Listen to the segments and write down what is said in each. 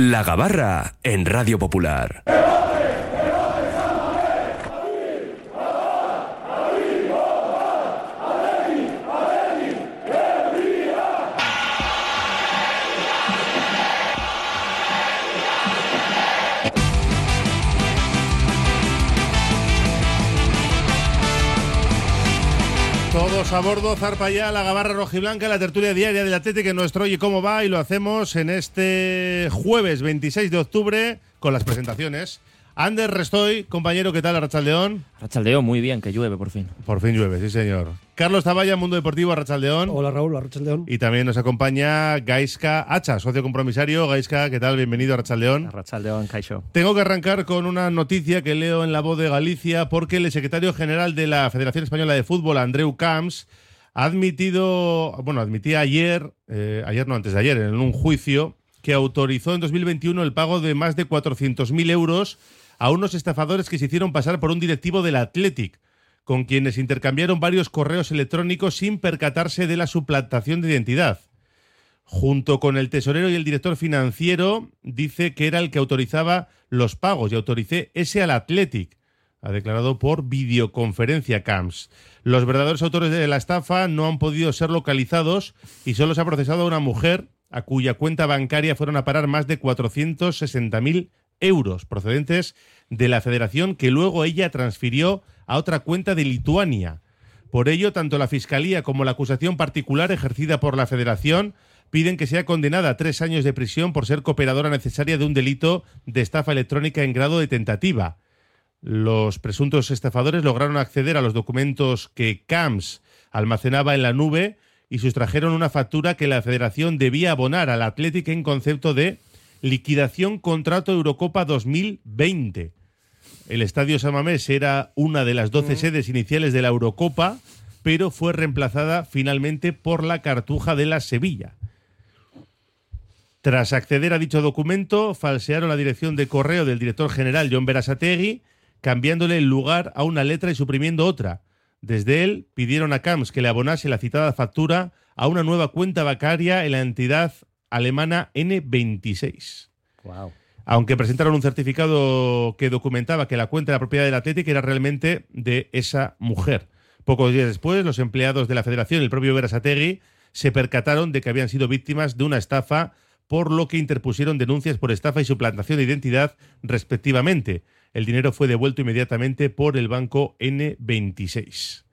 La Gabarra en Radio Popular. Todos a bordo, zarpa ya la Gabarra rojiblanca, la tertulia diaria del Atlético en nuestro Oye Cómo Va, y lo hacemos en este jueves 26 de octubre con las presentaciones. Ander Restoy, compañero, ¿qué tal? Arratsaldeón. Arratsaldeón, muy bien, que llueve por fin. Por fin llueve, sí señor. Carlos Taballa, Mundo Deportivo, Arratsaldeón. Hola Raúl, Arratsaldeón. Y también nos acompaña Gaizka Hacha, socio compromisario. Gaizka, ¿qué tal? Bienvenido a Arratsaldeón. Arratsaldeón, Kaixo. Tengo que arrancar con una noticia que leo en La Voz de Galicia, porque el secretario general de la Federación Española de Fútbol, Andreu Camps, admitía ayer, antes de ayer, en un juicio, que autorizó en 2021 el pago de más de 400.000 euros a unos estafadores que se hicieron pasar por un directivo del Athletic, con quienes intercambiaron varios correos electrónicos sin percatarse de la suplantación de identidad. Junto con el tesorero y el director financiero, dice que era el que autorizaba los pagos, y autoricé ese al Athletic, ha declarado por videoconferencia Camps. Los verdaderos autores de la estafa no han podido ser localizados y solo se ha procesado a una mujer a cuya cuenta bancaria fueron a parar más de 460.000 euros procedentes de la federación, que luego ella transfirió a otra cuenta de Lituania. Por ello, tanto la Fiscalía como la acusación particular ejercida por la federación piden que sea condenada a 3 años de prisión por ser cooperadora necesaria de un delito de estafa electrónica en grado de tentativa. Los presuntos estafadores lograron acceder a los documentos que Camps almacenaba en la nube y sustrajeron una factura que la federación debía abonar al Athletic en concepto de liquidación contrato Eurocopa 2020. El Estadio San Mamés era una de las 12 sedes iniciales de la Eurocopa, pero fue reemplazada finalmente por la Cartuja de la Sevilla. Tras acceder a dicho documento, falsearon la dirección de correo del director general Jon Berasategui, cambiándole el lugar a una letra y suprimiendo otra. Desde él pidieron a Camps que le abonase la citada factura a una nueva cuenta bancaria en la entidad alemana N26. Wow. Aunque presentaron un certificado que documentaba que la cuenta de la propiedad del Athletic era realmente de esa mujer. Pocos días después, los empleados de la federación y el propio Berasategui se percataron de que habían sido víctimas de una estafa, por lo que interpusieron denuncias por estafa y suplantación de identidad respectivamente. El dinero fue devuelto inmediatamente por el banco N26.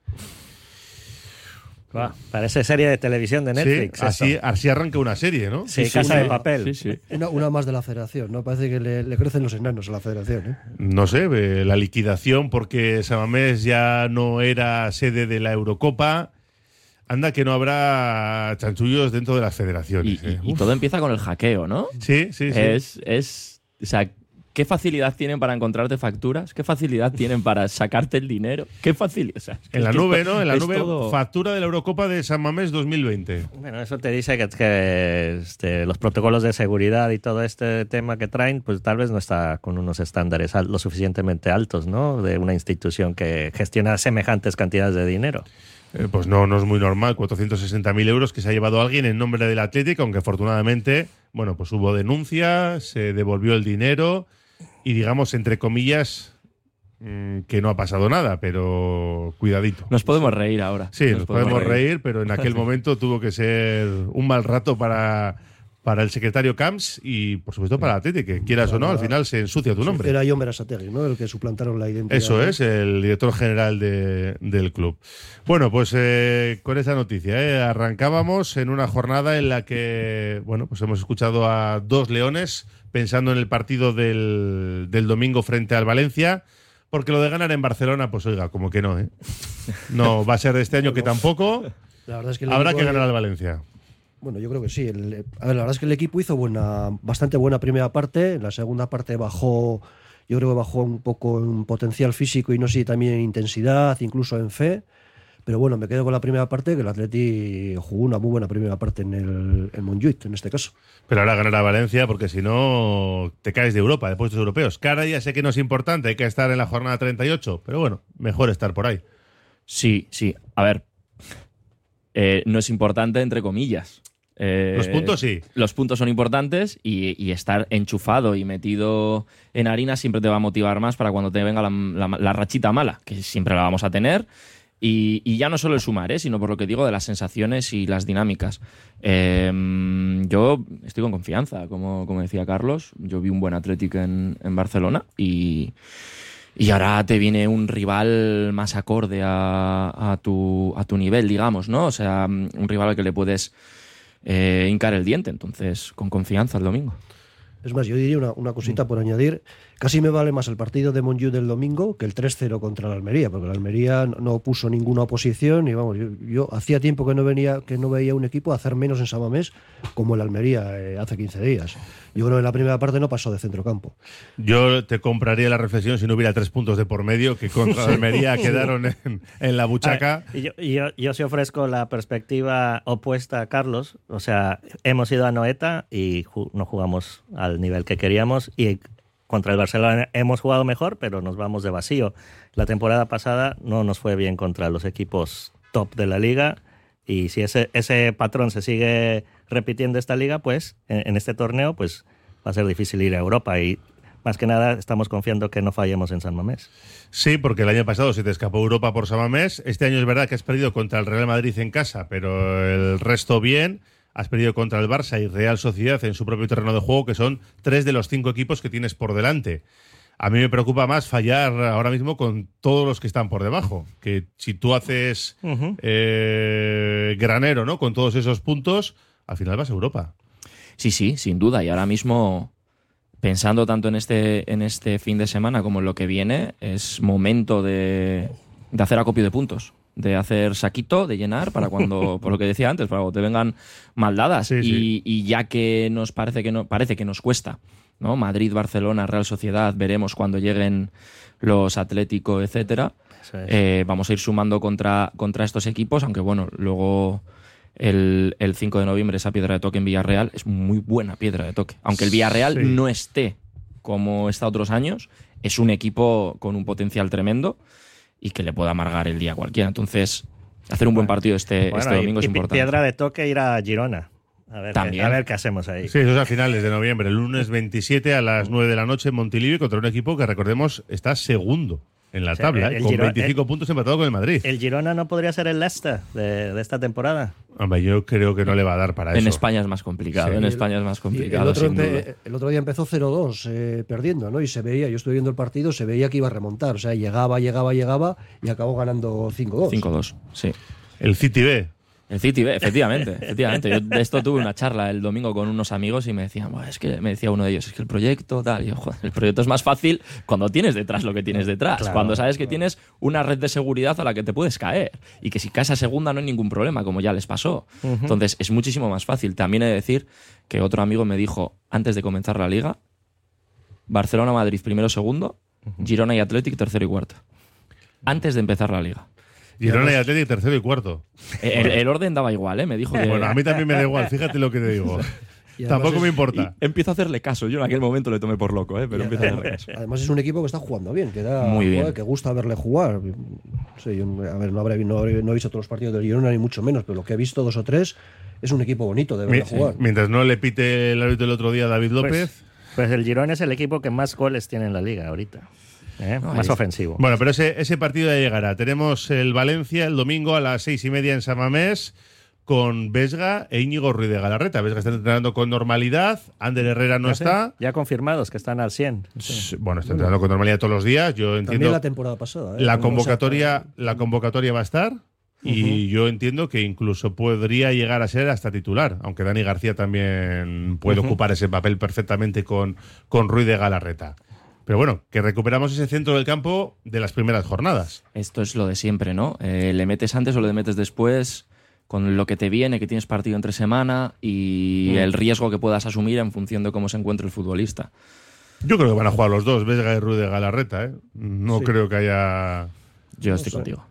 Wow, parece serie de televisión de Netflix. Sí, así arranca una serie, ¿no? Sí, Casa de Papel. Sí. Una más de la federación, ¿no? Parece que le crecen los enanos a la federación, ¿eh? No sé, la liquidación porque San Mamés ya no era sede de la Eurocopa. Anda que no habrá chanchullos dentro de las federaciones. Y todo empieza con el hackeo, ¿no? Sí. O sea, ¿qué facilidad tienen para encontrarte facturas? ¿Qué facilidad tienen para sacarte el dinero? ¿Qué facilidad? O sea, en la nube, ¿no? En la es nube, todo... factura de la Eurocopa de San Mamés 2020. Bueno, eso te dice que los protocolos de seguridad y todo este tema que traen, pues tal vez no está con unos estándares lo suficientemente altos, ¿no? De una institución que gestiona semejantes cantidades de dinero. Pues no es muy normal, 460.000 euros que se ha llevado alguien en nombre del Atlético, aunque afortunadamente, bueno, pues hubo denuncia, se devolvió el dinero y, digamos, entre comillas, que no ha pasado nada, pero cuidadito. Nos podemos reír ahora. Sí, nos podemos reír, pero en aquel momento tuvo que ser un mal rato para el secretario Camps y, por supuesto, para el Atlético, que quieras o no, al final se ensucia tu nombre. Era Jon Berasategui, ¿no? El que suplantaron la identidad. Eso es, el director general del club. Bueno, pues con esa noticia, arrancábamos en una jornada en la que, bueno, pues hemos escuchado a dos leones pensando en el partido del domingo frente al Valencia, porque lo de ganar en Barcelona, pues oiga, como que no, ¿eh? No va a ser de este año que tampoco. La verdad es que habrá que ganar al Valencia. Bueno, yo creo que sí. La verdad es que el equipo hizo bastante buena primera parte. En la segunda parte yo creo que bajó un poco en potencial físico y no sé, también en intensidad, incluso en fe. Pero bueno, me quedo con la primera parte, que el Atleti jugó una muy buena primera parte en el Montjuïc, en este caso. Pero ahora ganar a Valencia, porque si no te caes de Europa, de puestos europeos. Cara ya sé que no es importante, hay que estar en la jornada 38, pero bueno, mejor estar por ahí. Sí. A ver, no es importante entre comillas. Los puntos sí. Los puntos son importantes y estar enchufado y metido en harina siempre te va a motivar más para cuando te venga la rachita mala, que siempre la vamos a tener. Y ya no solo el sumar, sino por lo que digo de las sensaciones y las dinámicas. Yo estoy con confianza, como decía Carlos. Yo vi un buen Athletic en Barcelona y ahora te viene un rival más acorde a tu nivel, digamos, ¿no? O sea, un rival al que le puedes hincar el diente. Entonces, con confianza el domingo. Es más, yo diría una cosita por añadir. Casi me vale más el partido de Montjuïc del domingo que el 3-0 contra la Almería, porque la Almería no puso ninguna oposición y vamos, yo hacía tiempo que no veía un equipo hacer menos en San Mamés como el Almería hace 15 días. Yo creo que en la primera parte no pasó de centrocampo. Yo te compraría la reflexión si no hubiera 3 puntos de por medio que contra la Almería quedaron en la buchaca. Yo sí ofrezco la perspectiva opuesta a Carlos. O sea, hemos ido a Noeta y no jugamos al nivel que queríamos y contra el Barcelona hemos jugado mejor, pero nos vamos de vacío. La temporada pasada no nos fue bien contra los equipos top de la liga y si ese patrón se sigue repitiendo esta liga, pues en este torneo pues va a ser difícil ir a Europa y más que nada estamos confiando que no fallemos en San Mamés. Sí, porque el año pasado se te escapó Europa por San Mamés. Este año es verdad que has perdido contra el Real Madrid en casa, pero el resto bien. Has perdido contra el Barça y Real Sociedad en su propio terreno de juego, que son 3 de los 5 equipos que tienes por delante. A mí me preocupa más fallar ahora mismo con todos los que están por debajo. Que si tú haces granero, ¿no? Con todos esos puntos, al final vas a Europa. Sí, sin duda. Y ahora mismo, pensando tanto en este fin de semana como en lo que viene, es momento de hacer acopio de puntos. De hacer saquito, de llenar, para cuando, por lo que decía antes, para cuando te vengan mal dadas. Sí. Y ya que nos parece que nos cuesta, ¿no? Madrid, Barcelona, Real Sociedad, veremos cuando lleguen los Atlético, etcétera. Vamos a ir sumando contra estos equipos, aunque bueno, luego el 5 de noviembre esa piedra de toque en Villarreal es muy buena piedra de toque. Aunque el Villarreal no esté como está otros años, es un equipo con un potencial tremendo y que le pueda amargar el día a cualquiera. Entonces, hacer un buen partido este domingo es importante. Piedra de toque ir a Girona. A ver qué hacemos ahí. Sí, eso es a finales de noviembre. El lunes 27 a las 9 de la noche en Montilivi contra un equipo que, recordemos, está segundo en la tabla, con Girona, 25 puntos empatado con el Madrid. ¿El Girona no podría ser el Leicester de esta temporada? Hombre, yo creo que no le va a dar para eso. En España es más complicado. Sí. El otro día empezó 0-2 perdiendo, ¿no? Y se veía, yo estuve viendo el partido, se veía que iba a remontar. O sea, llegaba y acabó ganando 5-2. 5-2, sí. El City B. El City B, efectivamente. Yo de esto tuve una charla el domingo con unos amigos y me decían, me decía uno de ellos, es que el proyecto, tal. Y yo, joder, el proyecto es más fácil cuando tienes detrás lo que tienes detrás. Claro, cuando sabes que tienes una red de seguridad a la que te puedes caer. Y que si caes a segunda no hay ningún problema, como ya les pasó. Entonces es muchísimo más fácil. También he de decir que otro amigo me dijo, antes de comenzar la liga, Barcelona-Madrid primero, segundo, Girona y Athletic tercero y cuarto. Antes de empezar la liga. Girona y Athletic tercero y cuarto. El orden daba igual, me dijo que... Bueno, a mí también me da igual, fíjate lo que te digo. Tampoco me importa. Empiezo a hacerle caso. Yo en aquel momento le tomé por loco, pero empiezo a hacerle caso. Además es un equipo que está jugando bien, muy bien. Joder, que gusta verle jugar. Sí, no he visto todos los partidos del Girona ni mucho menos, pero lo que he visto 2 o 3 es un equipo bonito de verle jugar. Mientras no le pite el árbitro el otro día a David López. Pues el Girona es el equipo que más goles tiene en la liga ahorita. Más ofensivo. Bueno, pero ese partido ya llegará. Tenemos el Valencia el domingo a las 6:30 en San Mamés con Vesga e Íñigo Ruiz de Galarreta. Vesga está entrenando con normalidad, Ander Herrera no está. Ya confirmados que están al 100. Sí. Bueno, está entrenando con normalidad todos los días. Yo entiendo. También la temporada pasada. La convocatoria va a estar. Y yo entiendo que incluso podría llegar a ser hasta titular, aunque Dani García también puede ocupar ese papel perfectamente con Ruiz de Galarreta. Pero bueno, que recuperamos ese centro del campo de las primeras jornadas. Esto es lo de siempre, ¿no? ¿Le metes antes o le metes después? Con lo que te viene, que tienes partido entre semana y el riesgo que puedas asumir en función de cómo se encuentre el futbolista. Yo creo que van a jugar los dos, Vesga y Ruiz de Galarreta, No creo que haya... Yo estoy contigo.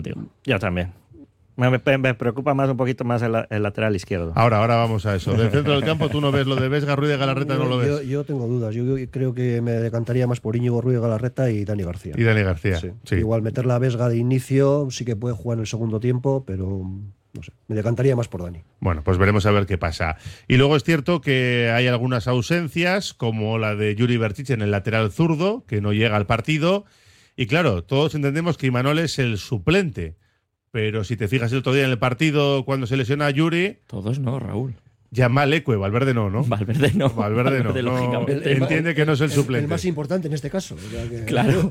Yo también. Me preocupa más un poquito más el lateral izquierdo. Ahora vamos a eso. Del centro del campo, ¿tú no ves lo de Vesga, Ruiz de Galarreta? ¿No lo ves? Yo tengo dudas. Yo creo que me decantaría más por Íñigo Ruiz de Galarreta y Dani García. Y Dani García, sí. Igual meter la Vesga de inicio, sí que puede jugar en el segundo tiempo, pero No sé, me decantaría más por Dani. Bueno, pues veremos a ver qué pasa. Y luego es cierto que hay algunas ausencias, como la de Yuri Berchiche en el lateral zurdo, que no llega al partido. Y claro, todos entendemos que Imanol es el suplente. Pero si te fijas el otro día en el partido, cuando se lesiona a Yuri, Todos no, Raúl. llama Leque, Valverde no, ¿no? Valverde no. Valverde no. Lógicamente. Entiende que no es el suplente. El más importante en este caso. O sea que- Claro.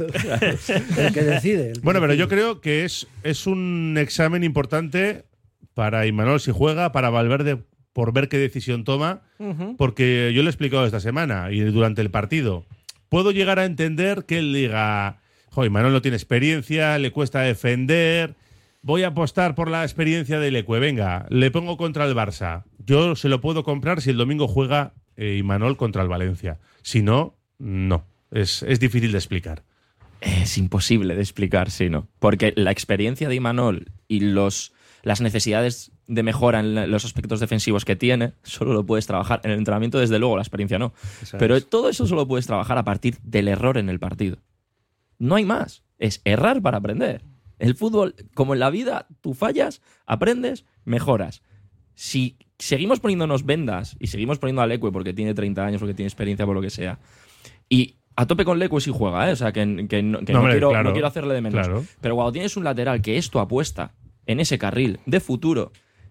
El que decide. el que Bueno, pero decide. yo creo que es un examen importante para Imanol si juega, para Valverde por ver qué decisión toma, porque yo lo he explicado esta semana y durante el partido. Puedo llegar a entender que él diga, joder, Imanol no tiene experiencia, le cuesta defender, voy a apostar por la experiencia de Leque, venga, le pongo contra el Barça. Yo se lo puedo comprar si el domingo juega Imanol contra el Valencia. Si no, no. Es difícil de explicar. Es imposible de explicar, sí, ¿no? Porque la experiencia de Imanol y las necesidades de mejora en los aspectos defensivos que tiene, solo lo puedes trabajar. En el entrenamiento, desde luego, la experiencia no. Eso Pero es. todo eso solo puedes trabajar a partir del error en el partido. No hay más. Es errar para aprender. El fútbol, como en la vida, tú fallas, aprendes, mejoras. Si seguimos poniéndonos vendas y seguimos poniendo a Leque porque tiene 30 años, porque tiene experiencia, por lo que sea, y a tope con Leque si juega, ¿eh? O sea, que no, hombre, quiero, claro, no quiero hacerle de menos. claro. Pero cuando tienes un lateral que esto apuesta en ese carril de futuro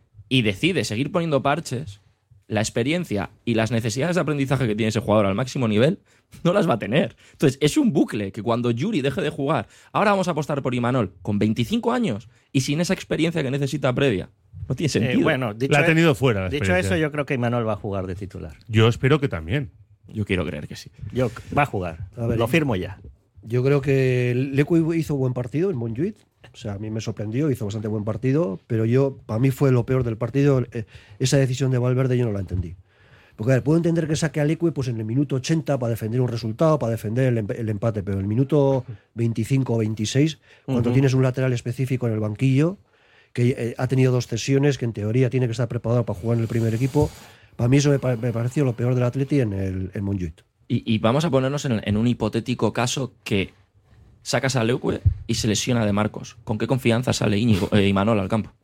y decide seguir poniendo parches, la experiencia y las necesidades de aprendizaje que tiene ese jugador al máximo nivel no las va a tener. Entonces, es un bucle que cuando Yuri deje de jugar, ahora vamos a apostar por Imanol con 25 años y sin esa experiencia que necesita previa. No tiene sentido. Bueno, dicho, La ha tenido fuera. La dicho experiencia. eso, yo creo que Imanol va a jugar de titular. Yo espero que también. Yo quiero creer que sí. Va a jugar. A ver, Lo firmo ya. Yo creo que Leque hizo buen partido en Montjuïc. O sea, a mí me sorprendió, hizo bastante buen partido, pero para mí fue lo peor del partido. Esa decisión de Valverde yo no la entendí. Porque a ver, puedo entender que saque a Leque pues, en el minuto 80 para defender un resultado, para defender el empate, pero en el minuto 25 o 26, cuando tienes un lateral específico en el banquillo, que ha tenido 2 cesiones, que en teoría tiene que estar preparado para jugar en el primer equipo, para mí eso me pareció lo peor del Atleti en Montjuïc. Y vamos a ponernos en un hipotético caso que sacas a Leque y se lesiona de Marcos. ¿Con qué confianza sale Imanol al campo?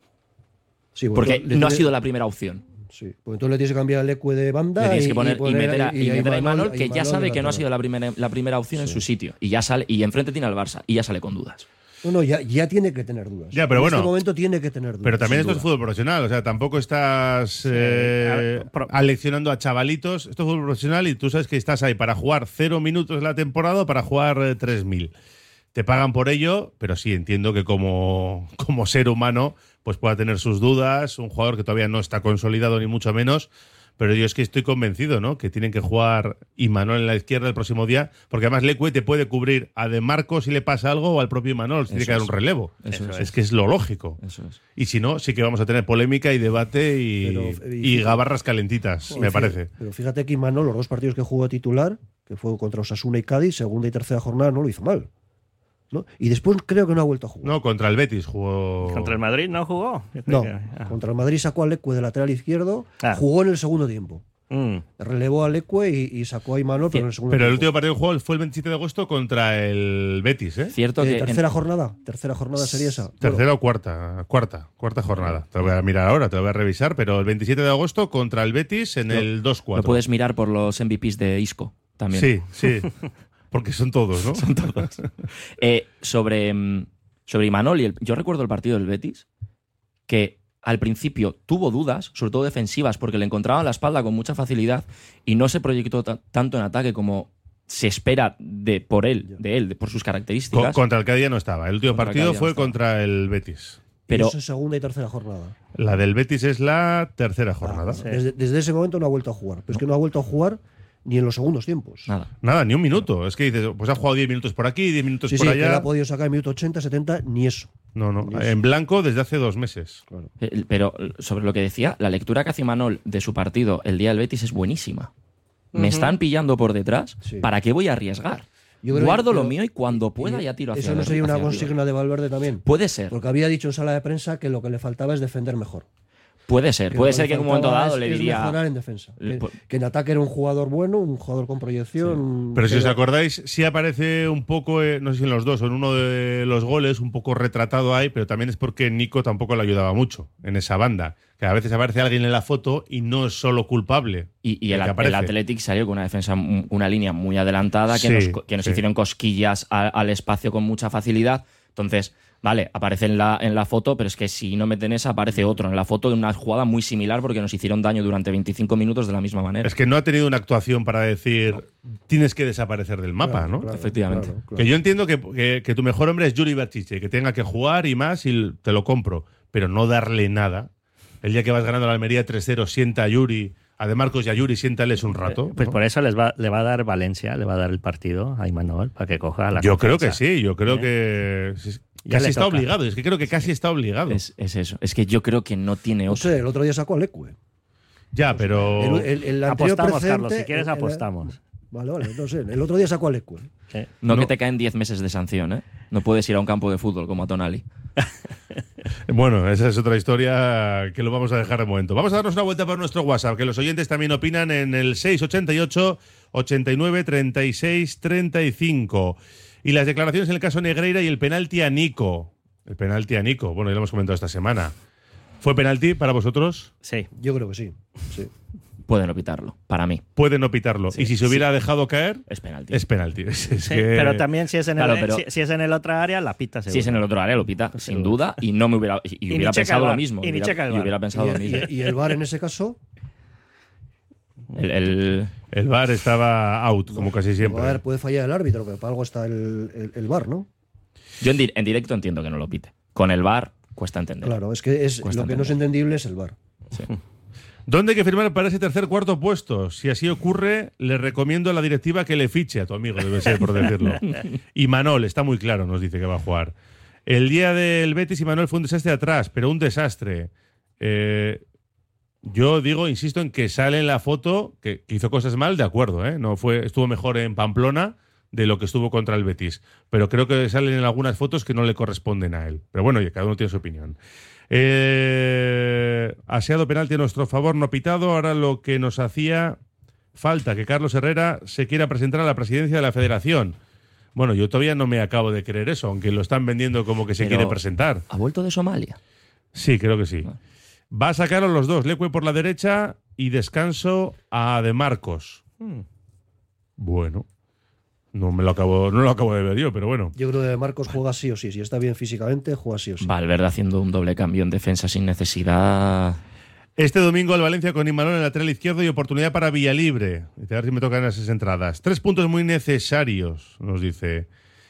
Sí, bueno, Porque le no ha tiene- sido la primera opción. Sí, pues entonces le tienes que cambiar a Leque de banda Le tienes que y poner y meter a Imanol, que ya Imanol sabe de que no ha lateral. sido la primera opción en su sitio. Y ya sale, y enfrente tiene al Barça, y ya sale con dudas. No, ya tiene que tener dudas. Ya, pero en bueno, este momento tiene que tener dudas. Pero también sin esto es duda. fútbol profesional, o sea, tampoco estás aleccionando a chavalitos. Esto es fútbol profesional y tú sabes que estás ahí para jugar 0 minutos en la temporada o para jugar 3.000. Te pagan por ello, pero sí entiendo que como ser humano pues pueda tener sus dudas, un jugador que todavía no está consolidado ni mucho menos, pero yo es que estoy convencido, ¿no? Que tienen que jugar Imanol en la izquierda el próximo día, porque además Leque te puede cubrir a De Marcos si le pasa algo o al propio Imanol, si tiene que dar un relevo. Eso Es que es lo lógico. Eso es. Y si no, sí que vamos a tener polémica y debate Pero, y gabarras calentitas, me parece. Pero fíjate que Imanol, los 2 partidos que jugó de titular, que fue contra Osasuna y Cádiz, segunda y tercera jornada, no lo hizo mal. ¿No? Y después creo que no ha vuelto a jugar. No, contra el Betis jugó. ¿Contra el Madrid no jugó? Yo creo No, que- contra el Madrid sacó a Leque de lateral izquierdo, Ah. jugó en el segundo tiempo. Mm. Relevó a Leque y sacó a Imanol, pero en el segundo Pero el tiempo. último partido que jugó fue el 27 de agosto contra el Betis, ¿eh? Cierto que Tercera jornada sería esa. Tercera o cuarta jornada. Te lo voy a mirar ahora, te lo voy a revisar, pero el 27 de agosto contra el Betis en el 2-4. lo puedes mirar por los MVPs de Isco también. Sí, sí. Porque son todos, ¿no? Son todos. Sobre Imanol, yo recuerdo el partido del Betis, que al principio tuvo dudas, sobre todo defensivas, porque le encontraban la espalda con mucha facilidad y no se proyectó tanto en ataque como se espera por sus características. Contra el Cádiz no estaba. El último Contra el partido Cádiz no fue estaba. contra el Betis. Pero Eso es segunda y tercera jornada. La del Betis es la tercera jornada. sí. Desde ese momento no ha vuelto a jugar. Pero es que no ha vuelto a jugar ni en los segundos tiempos. nada. Nada, ni un minuto. Es que dices, pues ha jugado 10 minutos por aquí, 10 minutos Sí, por sí, que él allá. ha podido sacar en minuto 80, 70, ni eso. No, no. Ni eso. En blanco desde hace 2 meses. Claro. Pero sobre lo que decía, la lectura que hace Imanol de su partido el día del Betis es buenísima. Me están pillando por detrás, Sí. ¿para qué voy a arriesgar? Yo creo Guardo que- lo mío y cuando pueda ya tiro hacia Eso no sería una hacia arriba. consigna de Valverde también. Puede ser. Porque había dicho en sala de prensa que lo que le faltaba es defender mejor. Puede ser que en un momento dado le diría... mejorar en defensa. Que en ataque era un jugador bueno, un jugador con proyección. Pero si os acordáis, sí aparece un poco, no sé si en los dos o en uno de los goles, un poco retratado ahí, pero también es porque Nico tampoco le ayudaba mucho en esa banda. Que a veces aparece alguien en la foto y no es solo culpable. Y el Athletic salió con una defensa, una línea muy adelantada que nos hicieron cosquillas al espacio con mucha facilidad. Entonces, vale, aparece en la foto, pero es que si no meten esa, aparece otro en la foto de una jugada muy similar porque nos hicieron daño durante 25 minutos de la misma manera. Es que no ha tenido una actuación para decir tienes que desaparecer del mapa, ¿no? Claro, efectivamente. claro. Que yo entiendo que tu mejor hombre es Yuri Berchiche, que tenga que jugar y más y te lo compro, pero no darle nada. El día que vas ganando a la Almería 3-0, sienta a Yuri, a De Marcos y a Yuri, siéntales un rato. Pues ¿no? por eso le va a dar Valencia, le va a dar el partido a Imanol para que coja la Yo creo que confianza. sí, yo creo que Ya casi le está toca. obligado. Es que creo que casi está obligado. Es eso. Es que yo creo que no tiene No otro. sé, el otro día sacó a Lecue. Ya, pero... El anterior Apostamos, precedente- Carlos, si quieres apostamos. Vale, no sé. El otro día sacó a Lecue. Sí. No, No. que te caen 10 meses de sanción, ¿eh? No puedes ir a un campo de fútbol como a Tonali. Bueno, esa es otra historia que lo vamos a dejar de momento. Vamos a darnos una vuelta por nuestro WhatsApp, que los oyentes también opinan en el 688 89 36 35. Y las declaraciones en el caso Negreira y el penalti a Nico. El penalti a Nico, bueno, ya lo hemos comentado esta semana. ¿Fue penalti para vosotros? Sí. Yo creo que sí. Pueden no pitarlo, para mí. Pueden no pitarlo. Sí, y si se hubiera dejado caer, Es penalti. es penalti. Es Sí, que- pero también si es en Claro, el, pero- si es en el otra área, la pita seguro. Si es en el otro área, lo pita, sin duda, y no me hubiera, y ni hubiera checa pensado el lo VAR, mismo. y ni checa el Y VAR. hubiera pensado lo mismo. Y el VAR en ese caso, El VAR estaba out, como casi siempre. a ver, puede fallar el árbitro, pero para algo está el VAR, ¿no? Yo en directo entiendo que no lo pite. Con el VAR cuesta entender. Claro, es que Cuesta lo que no es entender. entendible es el VAR. Sí. ¿Dónde hay que firmar para ese tercer cuarto puesto? Si así ocurre, le recomiendo a la directiva que le fiche a tu amigo, debe ser, por decirlo. Y Manol, está muy claro, nos dice que va a jugar. El día del Betis y Manol fue un desastre atrás, pero un desastre. Yo digo, insisto en que sale en la foto que hizo cosas mal, de acuerdo, ¿eh? Estuvo mejor en Pamplona de lo que estuvo contra el Betis. Pero creo que salen en algunas fotos que no le corresponden a él. Pero bueno, cada uno tiene su opinión. Aseado penalti a nuestro favor, no pitado. Ahora lo que nos hacía falta, que Carlos Herrera se quiera presentar a la presidencia de la Federación. Bueno, yo todavía no me acabo de creer eso, aunque lo están vendiendo como que se Pero- quiere presentar. ¿Ha vuelto de Somalia? Sí, creo que sí. Va a sacar a los dos, Lecue por la derecha y descanso a De Marcos. Bueno, no lo acabo de ver yo, pero bueno. Yo creo que Marcos juega sí o sí. Si está bien físicamente, juega sí o sí. Valverde haciendo un doble cambio en defensa sin necesidad. Este domingo el Valencia con Imanol en el lateral izquierdo y oportunidad para Villalibre. A ver si me tocan esas entradas. 3 puntos muy necesarios, nos dice.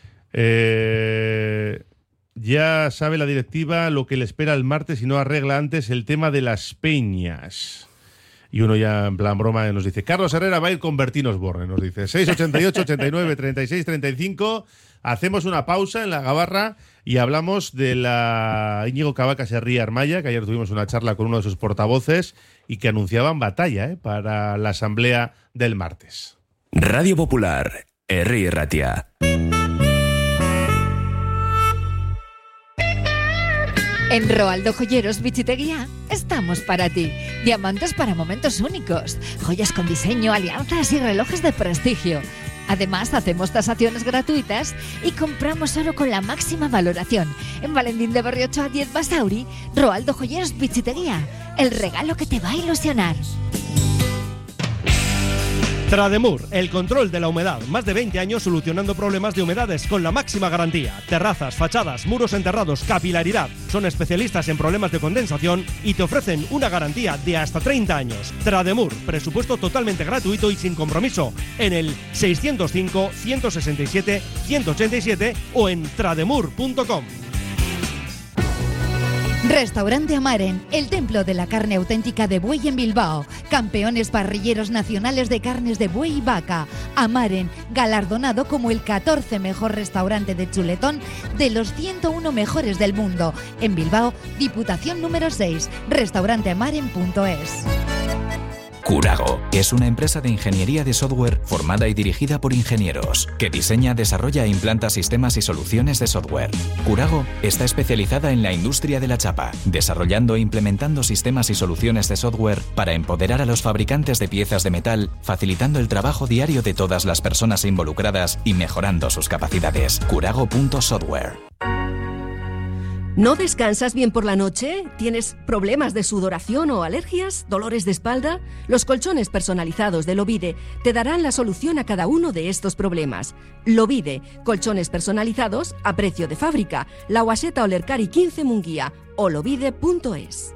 Ya sabe la directiva lo que le espera el martes si no arregla antes el tema de las peñas. Y uno ya en plan broma nos dice, Carlos Herrera va a ir con Bertín Osborne, nos dice. 688 89 36 35. Hacemos una pausa en la gabarra y hablamos de la Íñigo Cavacas Herría Armaya, que ayer tuvimos una charla con uno de sus portavoces y que anunciaban batalla para la asamblea del martes. Radio Popular, Herri Ratia. En Roaldo Joyeros Bichiteguía estamos para ti. Diamantes para momentos únicos, joyas con diseño, alianzas y relojes de prestigio. Además, hacemos tasaciones gratuitas y compramos oro con la máxima valoración. En Valentín de Berriocho a 10 Basauri, Roaldo Joyeros Bichiteguía. El regalo que te va a ilusionar. Trademur, el control de la humedad. Más de 20 años solucionando problemas de humedades con la máxima garantía. Terrazas, fachadas, muros enterrados, capilaridad. Son especialistas en problemas de condensación y te ofrecen una garantía de hasta 30 años. Trademur, presupuesto totalmente gratuito y sin compromiso. En el 605 167 187 o en trademur.com. Restaurante Amaren, el templo de la carne auténtica de buey en Bilbao. Campeones parrilleros nacionales de carnes de buey y vaca. Amaren, galardonado como el 14 mejor restaurante de chuletón de los 101 mejores del mundo. En Bilbao, Diputación número 6, restauranteamaren.es. Curago es una empresa de ingeniería de software formada y dirigida por ingenieros, que diseña, desarrolla e implanta sistemas y soluciones de software. Curago está especializada en la industria de la chapa, desarrollando e implementando sistemas y soluciones de software para empoderar a los fabricantes de piezas de metal, facilitando el trabajo diario de todas las personas involucradas y mejorando sus capacidades. Curago.software. ¿No descansas bien por la noche? ¿Tienes problemas de sudoración o alergias? ¿Dolores de espalda? Los colchones personalizados de Lovide te darán la solución a cada uno de estos problemas. Lovide, colchones personalizados a precio de fábrica. La Guaseta Olercari 15 Munguía o lovide.es.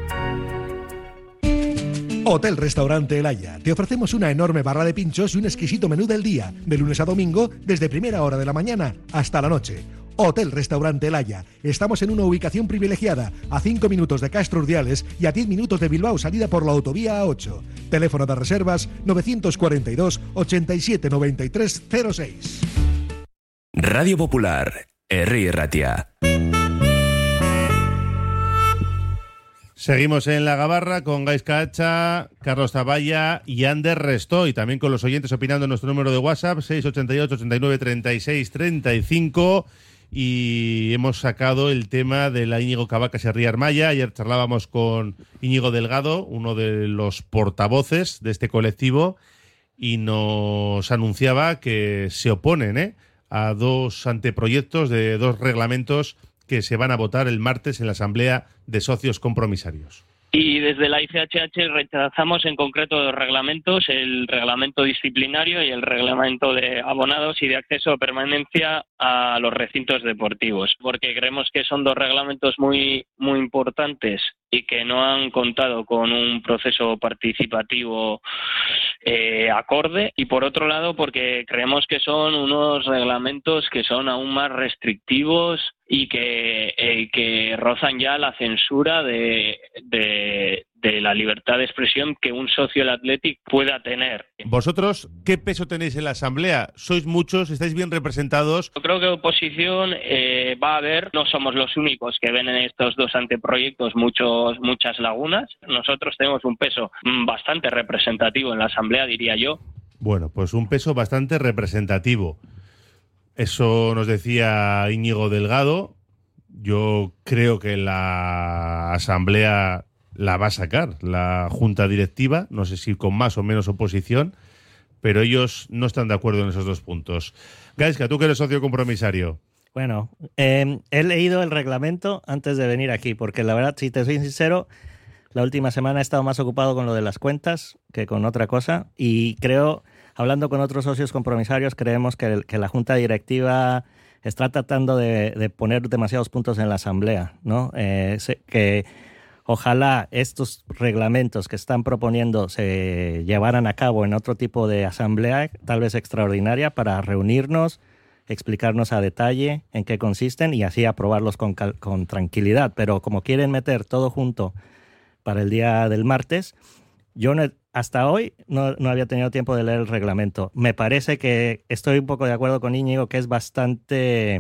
Hotel Restaurante El Haya. Te ofrecemos una enorme barra de pinchos y un exquisito menú del día, de lunes a domingo, desde primera hora de la mañana hasta la noche. Hotel Restaurante El Haya. Estamos en una ubicación privilegiada, a 5 minutos de Castro Urdiales y a 10 minutos de Bilbao, salida por la autovía A8. Teléfono de reservas 942 87 93 06. Radio Popular, Herri Ratia. Seguimos en La Gabarra con Gaizka Hacha, Carlos Zavalla y Ander Restó, y también con los oyentes opinando en nuestro número de WhatsApp 688 89 36 35, y hemos sacado el tema de la Íñigo Cabacas y Herri Armaya. Ayer charlábamos con Íñigo Delgado, uno de los portavoces de este colectivo, y nos anunciaba que se oponen a dos anteproyectos de dos reglamentos que se van a votar el martes en la Asamblea de Socios Compromisarios. Y desde la ICHH rechazamos en concreto dos reglamentos, el reglamento disciplinario y el reglamento de abonados y de acceso o permanencia a los recintos deportivos, porque creemos que son dos reglamentos muy importantes y que no han contado con un proceso participativo acorde, y por otro lado porque creemos que son unos reglamentos que son aún más restrictivos y que rozan ya la censura de la libertad de expresión que un socio del Athletic pueda tener. ¿Vosotros qué peso tenéis en la Asamblea? ¿Sois muchos? ¿Estáis bien representados? Yo creo que oposición va a haber, no somos los únicos que ven en estos dos anteproyectos muchas lagunas. Nosotros tenemos un peso bastante representativo en la Asamblea, diría yo. Bueno, pues un peso bastante representativo. Eso nos decía Íñigo Delgado. Yo creo que la Asamblea la va a sacar la Junta Directiva, no sé si con más o menos oposición, pero ellos no están de acuerdo en esos dos puntos. Gaizka, tú que eres socio compromisario. Bueno, he leído el reglamento antes de venir aquí, porque la verdad, si te soy sincero, la última semana he estado más ocupado con lo de las cuentas que con otra cosa, y creo, hablando con otros socios compromisarios, creemos que la Junta Directiva está tratando de poner demasiados puntos en la Asamblea, ¿no? Que ojalá estos reglamentos que están proponiendo se llevaran a cabo en otro tipo de asamblea, tal vez extraordinaria, para reunirnos, explicarnos a detalle en qué consisten y así aprobarlos con tranquilidad. Pero como quieren meter todo junto para el día del martes, yo hasta hoy no había tenido tiempo de leer el reglamento. Me parece que estoy un poco de acuerdo con Íñigo, que es bastante...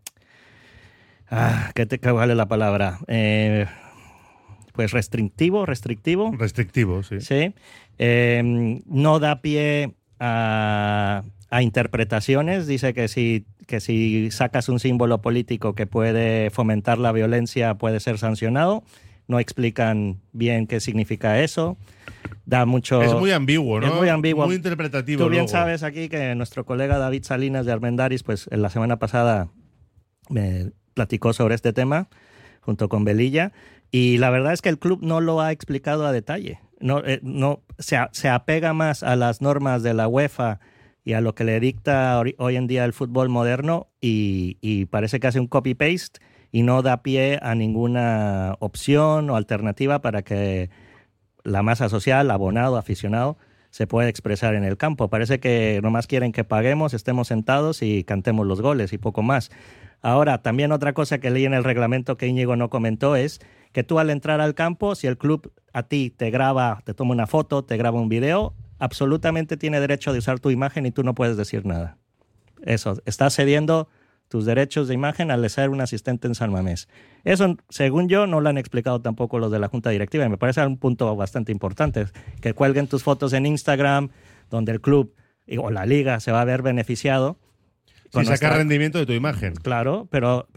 ¿cuál es la palabra? Pues restrictivo. Restrictivo, sí. Sí. No da pie a interpretaciones. Dice que si sacas un símbolo político que puede fomentar la violencia puede ser sancionado. No explican bien qué significa eso. Da mucho... Es muy ambiguo, ¿no? Es muy ambiguo. Muy interpretativo. Tú bien luego sabes aquí que nuestro colega David Salinas de Armendáriz, pues en la semana pasada me platicó sobre este tema junto con Velilla, y la verdad es que el club no lo ha explicado a detalle. Se apega más a las normas de la UEFA y a lo que le dicta hoy en día el fútbol moderno, y parece que hace un copy-paste y no da pie a ninguna opción o alternativa para que la masa social, abonado, aficionado, se pueda expresar en el campo. Parece que nomás quieren que paguemos, estemos sentados y cantemos los goles y poco más. Ahora, también otra cosa que leí en el reglamento que Íñigo no comentó es que tú al entrar al campo, si el club a ti te graba, te toma una foto, te graba un video, absolutamente tiene derecho de usar tu imagen y tú no puedes decir nada. Eso, estás cediendo tus derechos de imagen al ser un asistente en San Mamés. Eso, según yo, no lo han explicado tampoco los de la Junta Directiva y me parece un punto bastante importante, que cuelguen tus fotos en Instagram, donde el club o la liga se va a ver beneficiado. Sin sacar rendimiento de tu imagen. Claro, pero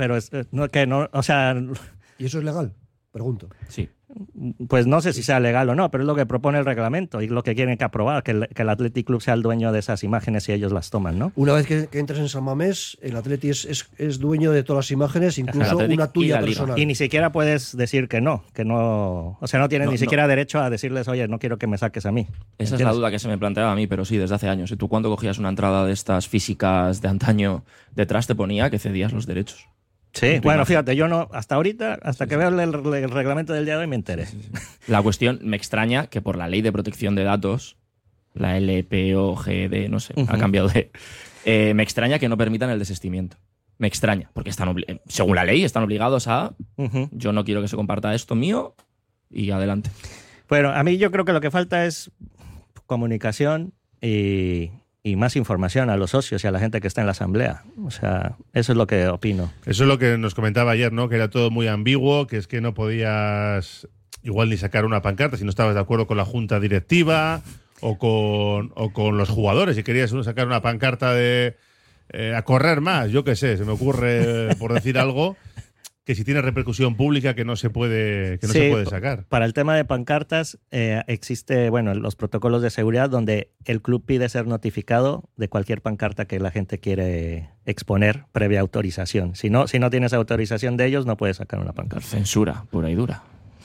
o sea... ¿Y eso es legal? Pregunto. Sí. Pues no sé si sea legal o no, pero es lo que propone el reglamento y lo que quieren que aprobar, que el Athletic Club sea el dueño de esas imágenes y ellos las toman, ¿no? Una vez que entres en San Mamés, el Athletic es dueño de todas las imágenes, incluso una tuya personal. Y ni siquiera puedes decir que no. O sea, no tienes ni siquiera derecho a decirles, oye, no quiero que me saques a mí. Esa es la duda que se me planteaba a mí, pero sí, desde hace años. ¿Y tú cuando cogías una entrada de estas físicas de antaño, detrás te ponía que cedías los derechos? Sí, bueno, fíjate, yo no, hasta ahorita, hasta que veo el reglamento del día de hoy me enteré. La cuestión, me extraña que por la ley de protección de datos, la LPOGD, no sé, ha cambiado de... me extraña que no permitan el desistimiento. Me extraña, porque según la ley están obligados a... Yo no quiero que se comparta esto mío y adelante. Bueno, a mí yo creo que lo que falta es comunicación y más información a los socios y a la gente que está en la asamblea. O sea, eso es lo que opino. Eso es lo que nos comentaba ayer, ¿no? Que era todo muy ambiguo, que es que no podías igual ni sacar una pancarta si no estabas de acuerdo con la junta directiva o con los jugadores. Si querías sacar una pancarta de a correr más, yo qué sé, se me ocurre por decir algo, que si tiene repercusión pública que no se puede sacar. Para el tema de pancartas existe, los protocolos de seguridad donde el club pide ser notificado de cualquier pancarta que la gente quiere exponer previa autorización. Si no tienes autorización de ellos, no puedes sacar una pancarta. Censura pura y dura.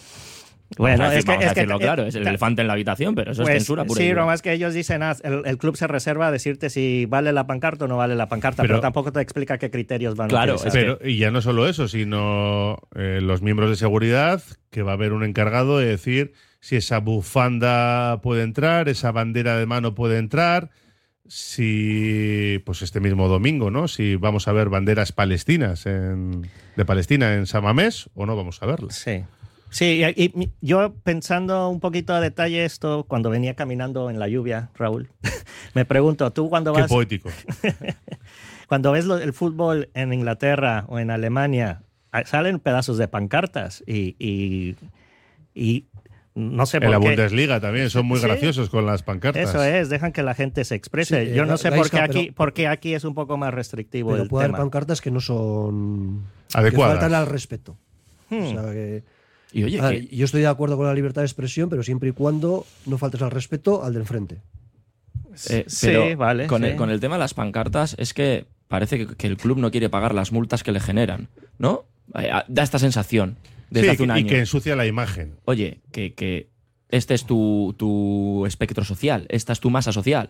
Bueno, vamos a decirlo claro, es el elefante en la habitación, pero eso es censura pura y dura. Sí, lo más que ellos dicen, el club se reserva a decirte si vale la pancarta o no vale la pancarta, pero tampoco te explica qué criterios van a utilizar. Y ya no solo eso, sino los miembros de seguridad, que va a haber un encargado de decir si esa bufanda puede entrar, esa bandera de mano puede entrar, si pues este mismo domingo, ¿no? Si vamos a ver banderas palestinas de Palestina en San Mamés o no vamos a verlas. Sí. Sí, y yo pensando un poquito a detalle esto, cuando venía caminando en la lluvia, Raúl, me pregunto, tú cuando vas... Qué poético. Cuando ves el fútbol en Inglaterra o en Alemania, salen pedazos de pancartas y no sé por qué. En la Bundesliga también son muy graciosos con las pancartas. Eso es, dejan que la gente se exprese. Yo no sé por qué aquí es un poco más restrictivo el tema. Pero puede haber pancartas que no son... adecuadas. Que faltan al respeto. O sea que... Y oye, yo estoy de acuerdo con la libertad de expresión, pero siempre y cuando no faltes al respeto al del frente. Pero vale. Con el tema de las pancartas, es que parece que el club no quiere pagar las multas que le generan, ¿no? Da esta sensación desde hace un año. Y que ensucia la imagen. Oye, que este es tu espectro social, esta es tu masa social.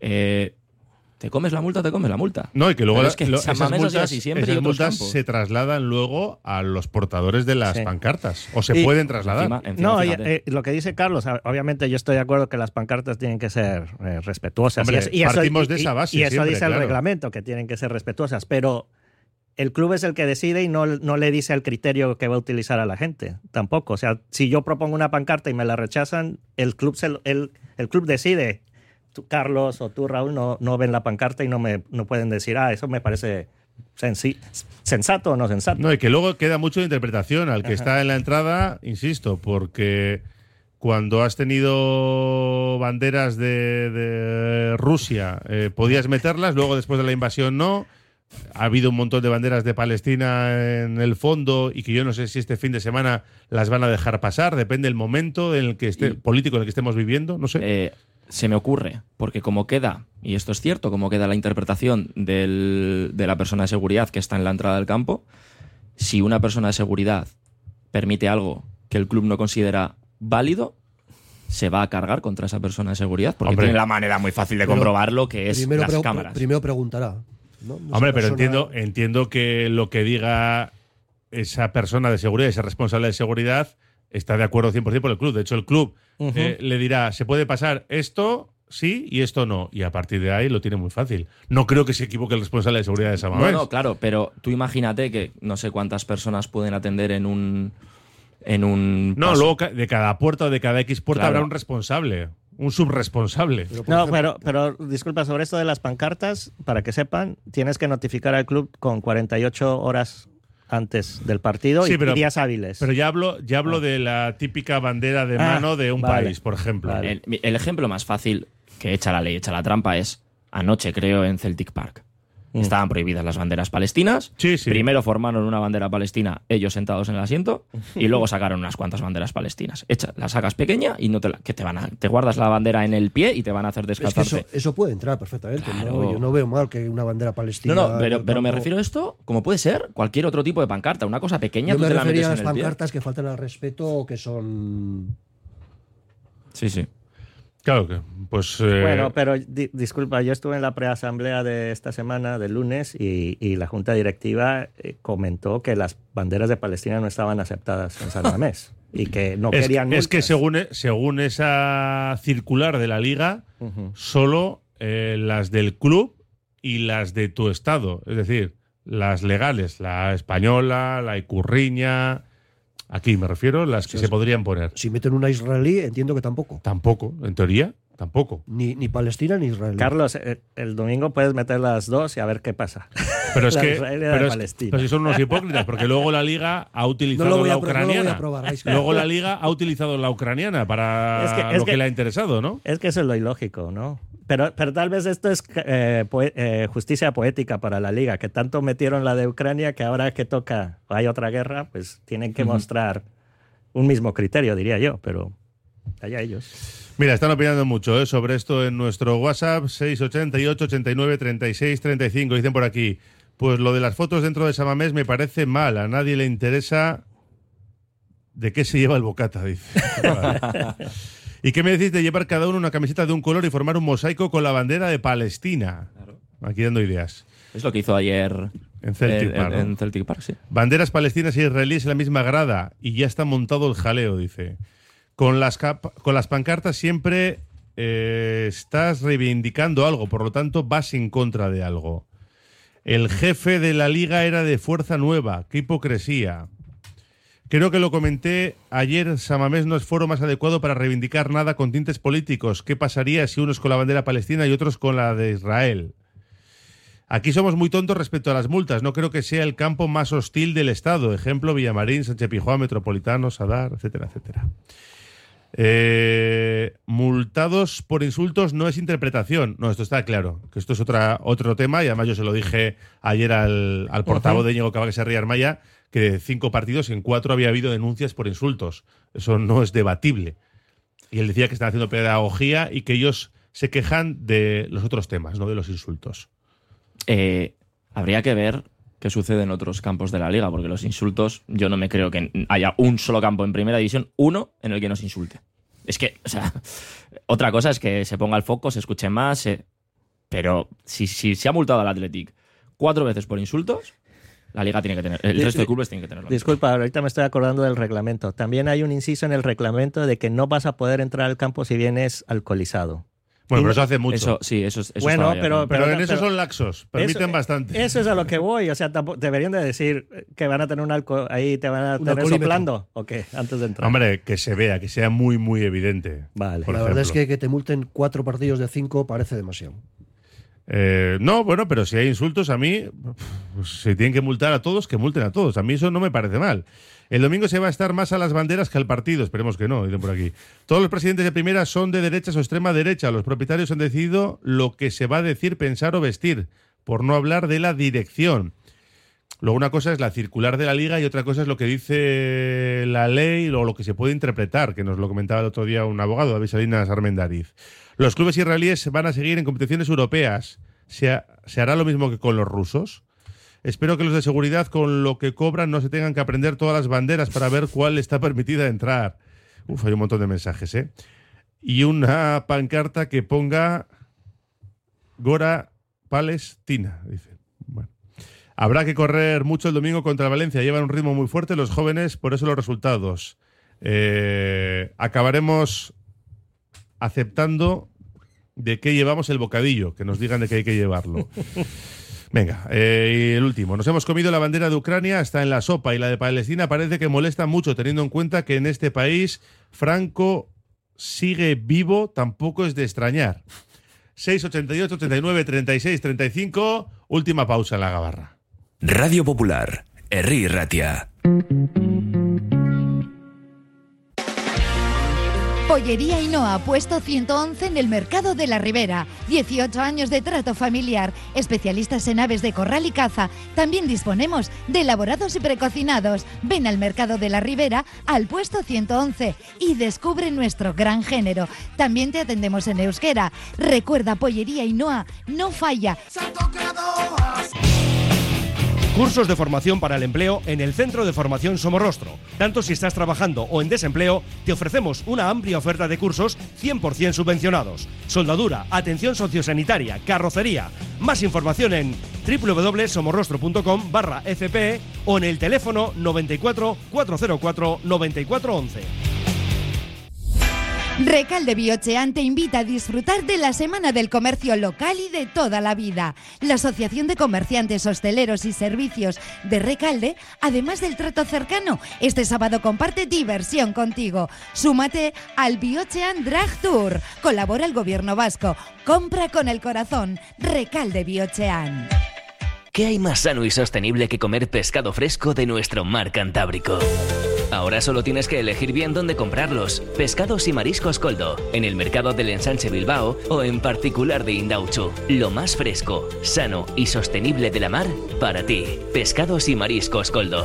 ¿Te comes la multa? Te comes la multa. No, y que luego es que esas multas se trasladan luego a los portadores de las pancartas. O se pueden trasladar. Lo que dice Carlos, obviamente yo estoy de acuerdo que las pancartas tienen que ser respetuosas. Hombre, partimos de esa base. Y eso siempre, dice el reglamento, que tienen que ser respetuosas. Pero el club es el que decide y no le dice el criterio que va a utilizar a la gente. Tampoco. O sea, si yo propongo una pancarta y me la rechazan, el club decide. Tú, Carlos, o tú, Raúl, no ven la pancarta y no pueden decir, eso me parece sensato o no sensato. No, y que luego queda mucho de interpretación al que está en la entrada, insisto, porque cuando has tenido banderas de Rusia, podías meterlas, luego después de la invasión no. Ha habido un montón de banderas de Palestina en el fondo y que yo no sé si este fin de semana las van a dejar pasar, depende del momento en el que político en el que estemos viviendo, no sé. Se me ocurre, porque como queda, y esto es cierto, como queda la interpretación de la persona de seguridad que está en la entrada del campo, si una persona de seguridad permite algo que el club no considera válido, se va a cargar contra esa persona de seguridad, porque tiene la manera muy fácil de comprobarlo, que es las cámaras. Primero preguntará. ¿No? Hombre, pero entiendo que lo que diga esa persona de seguridad, ese responsable de seguridad, está de acuerdo 100% por el club. De hecho, el club le dirá, se puede pasar esto sí y esto no. Y a partir de ahí lo tiene muy fácil. No creo que se equivoque el responsable de seguridad de San Mamés. No, claro, pero tú imagínate que no sé cuántas personas pueden atender en un no, paso. Luego de cada puerta o de cada X puerta habrá un responsable. un subresponsable. Pero disculpa, sobre esto de las pancartas, para que sepan, tienes que notificar al club con 48 horas antes del partido y días hábiles. Pero ya hablo de la típica bandera de mano de un país, por ejemplo. Vale. El ejemplo más fácil que echa la ley, echa la trampa es anoche, creo, en Celtic Park. Estaban prohibidas las banderas palestinas. Sí. Primero formaron una bandera palestina ellos sentados en el asiento y luego sacaron unas cuantas banderas palestinas. La sacas pequeña y no te guardas la bandera en el pie y te van a hacer descalzarte. Es que eso puede entrar perfectamente. Claro. ¿No? Yo no veo mal que una bandera palestina... No, pero me refiero a esto como puede ser cualquier otro tipo de pancarta. Una cosa pequeña, yo tú me te la metes refería a en las el pie. pancartas que faltan al respeto o que son... Sí. Claro que, pues... Bueno, pero disculpa, yo estuve en la preasamblea de esta semana, del lunes, y la junta directiva comentó que las banderas de Palestina no estaban aceptadas en San Mamés y que no querían multas. Es que según esa circular de la Liga, solo las del club y las de tu estado, es decir, las legales, la española, la icurriña... Aquí me refiero, las que se podrían poner. Si meten una israelí, entiendo que tampoco. Tampoco, en teoría, tampoco. Ni Palestina ni Israel. Carlos, el domingo puedes meter las dos y a ver qué pasa. Pero es la que Israel y la Palestina. Pero si son unos hipócritas, porque luego la Liga ha utilizado la ucraniana. Luego la Liga ha utilizado la ucraniana para lo que le ha interesado, ¿no? Es que eso es lo ilógico, ¿no? Pero tal vez esto es justicia poética para la Liga, que tanto metieron la de Ucrania que ahora que toca, hay otra guerra, pues tienen que mostrar un mismo criterio, diría yo, pero allá ellos. Mira, están opinando mucho sobre esto en nuestro WhatsApp, 688 89 36 35. Dicen por aquí, pues lo de las fotos dentro de San Mamés me parece mal, a nadie le interesa de qué se lleva el bocata, dice. ¿Y qué me decís de llevar cada uno una camiseta de un color y formar un mosaico con la bandera de Palestina? Claro. Aquí dando ideas. Es lo que hizo ayer en Celtic Park. En Celtic Park, sí. Banderas palestinas e israelíes en la misma grada y ya está montado el jaleo, dice. Con las pancartas siempre estás reivindicando algo, por lo tanto vas en contra de algo. El jefe de la Liga era de Fuerza Nueva. ¡Qué hipocresía! Creo que lo comenté ayer, San Mamés no es foro más adecuado para reivindicar nada con tintes políticos. ¿Qué pasaría si unos con la bandera palestina y otros con la de Israel? Aquí somos muy tontos respecto a las multas. No creo que sea el campo más hostil del Estado. Ejemplo, Villamarín, Sánchez Pizjuán, Metropolitano, Sadar, etcétera, etcétera. Multados por insultos no es interpretación. No, esto está claro, que esto es otro tema, y además yo se lo dije ayer al portavoz de Íñigo Cabal Armaya, que de 5 partidos en 4 había habido denuncias por insultos. Eso no es debatible. Y él decía que están haciendo pedagogía y que ellos se quejan de los otros temas, no de los insultos. Habría que ver qué sucede en otros campos de la Liga, porque los insultos, yo no me creo que haya un solo campo en Primera División, uno en el que no se insulte. Es que, o sea, otra cosa es que se ponga el foco, se escuche más, pero si se ha multado al Athletic 4 veces por insultos, la Liga tiene que tener, el resto de clubes tienen que tenerlo. Disculpa, ahorita me estoy acordando del reglamento. También hay un inciso en el reglamento de que no vas a poder entrar al campo si vienes alcoholizado. Bueno, pero eso hace mucho. Eso bueno, pero en eso son laxos, permiten bastante. Eso es a lo que voy. O sea, deberían de decir que van a tener un alcohol ahí, te van a tener soplando, ¿o qué? Antes de entrar. Hombre, que se vea, que sea muy, muy evidente. Vale. La verdad es que te multen 4 partidos de 5 parece demasiado. No, bueno, pero si hay insultos, a mí, pues, si tienen que multar a todos, que multen a todos. A mí eso no me parece mal. El domingo se va a estar más a las banderas que al partido. Esperemos que no, dicen por aquí. Todos los presidentes de primera son de derechas o extrema derecha. Los propietarios han decidido lo que se va a decir, pensar o vestir, por no hablar de la dirección. Luego una cosa es la circular de la Liga y otra cosa es lo que dice la ley o lo que se puede interpretar, que nos lo comentaba el otro día un abogado, David Salinas Armendariz. Los clubes israelíes van a seguir en competiciones europeas. ¿Se hará lo mismo que con los rusos? Espero que los de seguridad con lo que cobran no se tengan que aprender todas las banderas para ver cuál está permitida entrar. Uf, hay un montón de mensajes, ¿eh? Y una pancarta que ponga Gora Palestina, dice. Bueno. Habrá que correr mucho el domingo contra Valencia. Llevan un ritmo muy fuerte los jóvenes, por eso los resultados. Acabaremos aceptando de qué llevamos el bocadillo, que nos digan de qué hay que llevarlo. Venga, y el último. Nos hemos comido la bandera de Ucrania hasta en la sopa y la de Palestina parece que molesta mucho, teniendo en cuenta que en este país Franco sigue vivo tampoco es de extrañar. 688 89 36 35, última pausa en la gabarra. Radio Popular, Herri Ratia. Pollería Ainhoa, puesto 111 en el Mercado de la Ribera. 18 años de trato familiar, especialistas en aves de corral y caza. También disponemos de elaborados y precocinados. Ven al Mercado de la Ribera, al puesto 111 y descubre nuestro gran género. También te atendemos en euskera. Recuerda, Pollería Ainhoa no falla. Cursos de formación para el empleo en el Centro de Formación Somorrostro. Tanto si estás trabajando o en desempleo, te ofrecemos una amplia oferta de cursos 100% subvencionados. Soldadura, atención sociosanitaria, carrocería. Más información en www.somorrostro.com/fpe o en el teléfono 94 404 9411. Recalde Biochean te invita a disfrutar de la Semana del Comercio Local y de toda la vida. La Asociación de Comerciantes, Hosteleros y Servicios de Recalde, además del trato cercano, este sábado comparte diversión contigo. Súmate al Biochean Drag Tour. Colabora el Gobierno Vasco. Compra con el corazón. Recalde Biochean. ¿Qué hay más sano y sostenible que comer pescado fresco de nuestro mar Cantábrico? Ahora solo tienes que elegir bien dónde comprarlos. Pescados y mariscos Coldo, en el mercado del Ensanche Bilbao o en particular de Indauchu. Lo más fresco, sano y sostenible de la mar para ti. Pescados y mariscos Coldo.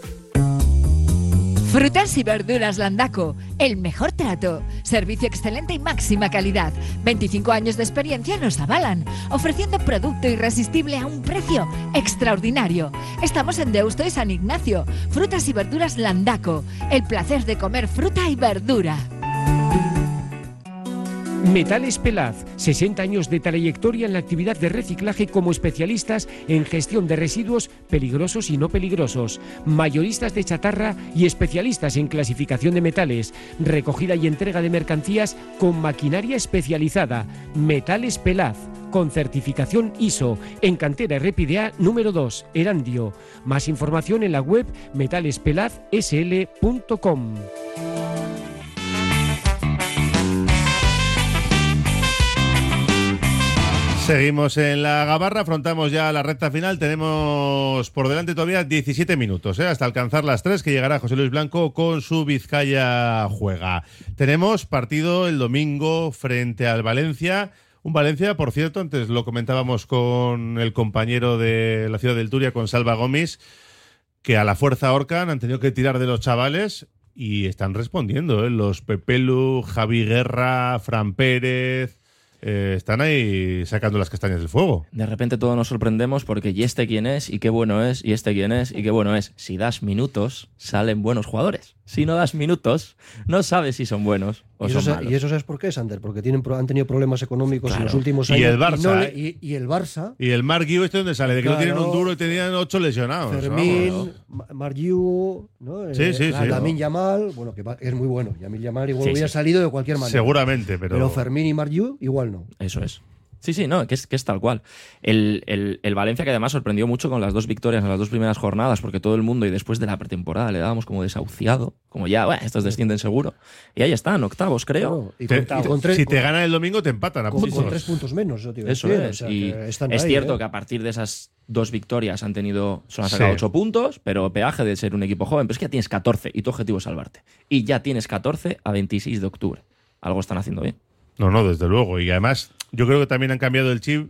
Frutas y verduras Landaco, el mejor trato, servicio excelente y máxima calidad. 25 años de experiencia nos avalan, ofreciendo producto irresistible a un precio extraordinario. Estamos en Deusto y San Ignacio. Frutas y verduras Landaco, el placer de comer fruta y verdura. Metales Pelaz, 60 años de trayectoria en la actividad de reciclaje como especialistas en gestión de residuos peligrosos y no peligrosos, mayoristas de chatarra y especialistas en clasificación de metales, recogida y entrega de mercancías con maquinaria especializada. Metales Pelaz, con certificación ISO, en cantera RPDA número 2, Erandio. Más información en la web metalespelazsl.com. Seguimos en la gabarra, afrontamos ya la recta final, tenemos por delante todavía 17 minutos, hasta alcanzar las 3, que llegará José Luis Blanco con su Vizcaya Juega. Tenemos partido el domingo frente al Valencia, un Valencia, por cierto, antes lo comentábamos con el compañero de la ciudad del Turia, con Salva Gómez, que a la fuerza ahorcan, han tenido que tirar de los chavales y están respondiendo, los Pepelu, Javi Guerra, Fran Pérez... están ahí sacando las castañas del fuego. De repente todos nos sorprendemos porque ¿y este quién es? ¿Y qué bueno es? ¿Y este quién es? ¿Y qué bueno es? Si das minutos, salen buenos jugadores. Si no das minutos, no sabes si son buenos o son malos. ¿Y eso sabes por qué, Sander? Porque han tenido problemas económicos en los últimos años. Y el Barça. Y el Barça. Y el Marc Guiu, ¿este dónde sale? De que no tienen un duro y tenían 8 lesionados. Fermín, Marc Guiu, ¿no? Sí. Lamine Yamal, bueno, que es muy bueno. Lamine Yamal igual hubiera salido de cualquier manera. Seguramente, pero Fermín y Marc Guiu igual no. Eso es. Sí, no, que es tal cual. El Valencia, que además sorprendió mucho con las 2 victorias en las 2 primeras jornadas, porque todo el mundo, y después de la pretemporada, le dábamos como desahuciado, como ya, estos descienden seguro. Y ahí están, octavos, creo. Si te ganan el domingo, te empatan a puntos. Con 3 puntos menos, yo te iba a decir. Eso es. O sea, y es ahí, cierto que a partir de esas 2 victorias solo han sacado 8 puntos, pero peaje de ser un equipo joven. Pero es que ya tienes 14 y tu objetivo es salvarte. Y ya tienes 14 a 26 de octubre. Algo están haciendo bien. No, desde luego. Y además, yo creo que también han cambiado el chip,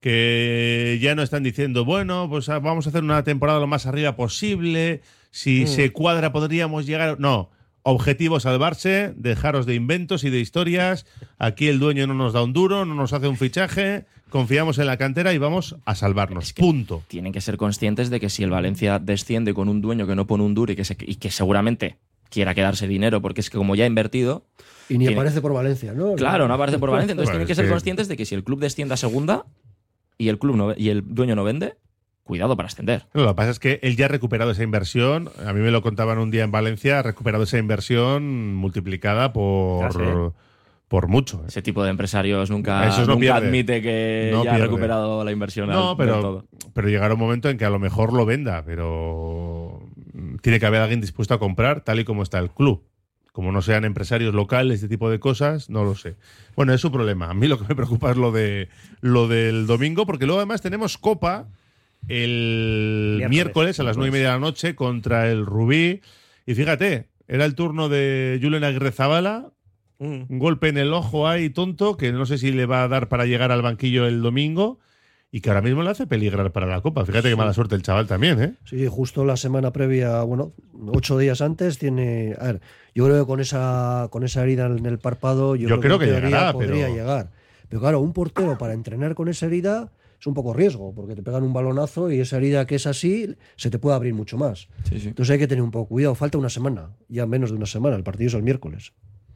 que ya no están diciendo, bueno, pues vamos a hacer una temporada lo más arriba posible, si se cuadra podríamos llegar... No, objetivo salvarse, dejaros de inventos y de historias, aquí el dueño no nos da un duro, no nos hace un fichaje, confiamos en la cantera y vamos a salvarnos, es que punto. Tienen que ser conscientes de que si el Valencia desciende con un dueño que no pone un duro y que seguramente quiera quedarse dinero, porque es que como ya ha invertido... Y ni aparece por Valencia, ¿no? Claro, no aparece por Valencia. Entonces tienen que ser conscientes de que si el club desciende a segunda y el dueño no vende, cuidado para ascender. Lo que pasa es que él ya ha recuperado esa inversión. A mí me lo contaban un día en Valencia, ha recuperado esa inversión multiplicada por mucho. Ese tipo de empresarios nunca admite que ya ha recuperado la inversión. No, pero llegará un momento en que a lo mejor lo venda, pero tiene que haber alguien dispuesto a comprar tal y como está el club. como no sean empresarios locales, este tipo de cosas, no lo sé. Bueno, es su problema. A mí lo que me preocupa es lo del domingo, porque luego además tenemos Copa el miércoles a las 9:30 de la noche contra el Rubí. Y fíjate, era el turno de Julen Aguirrezabala. Un golpe en el ojo ahí tonto, que no sé si le va a dar para llegar al banquillo el domingo. Y que ahora mismo le hace peligrar para la Copa. Fíjate qué mala suerte el chaval también, ¿eh? Sí, justo la semana previa, 8 días antes tiene... A ver, yo creo que con esa herida en el párpado, yo creo que en teoría llegará, podría llegar. Pero claro, un portero para entrenar con esa herida es un poco riesgo, porque te pegan un balonazo y esa herida que es así se te puede abrir mucho más. Sí, sí. Entonces hay que tener un poco cuidado. Falta una semana, ya menos de una semana. El partido es el miércoles.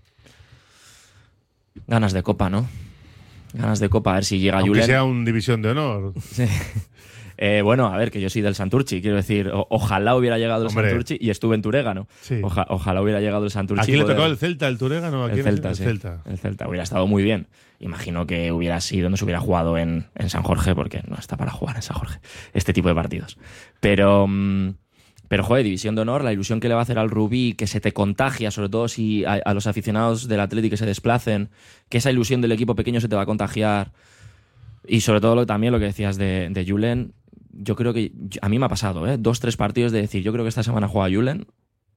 Ganas de Copa, ¿no? Ganas de Copa, a ver si llega Aunque Julen. sea un división de honor. Sí. Bueno, a ver, que yo soy del Santurchi, quiero decir, ojalá hubiera llegado el Santurchi y estuve en Turégano. Sí. Ojalá hubiera llegado el Santurchi. ¿A quién le tocó el Celta, el Turégano? El Celta, sí. El Celta hubiera estado muy bien. Imagino que hubiera sido, no se hubiera jugado en San Jorge, porque no está para jugar en San Jorge este tipo de partidos. Pero, joder, división de honor, la ilusión que le va a hacer al Rubí, que se te contagia, sobre todo si a los aficionados del Athletic que se desplacen, que esa ilusión del equipo pequeño se te va a contagiar. Y sobre todo también lo que decías de Julen, yo creo que a mí me ha pasado, 2-3 partidos de decir, yo creo que esta semana juega Julen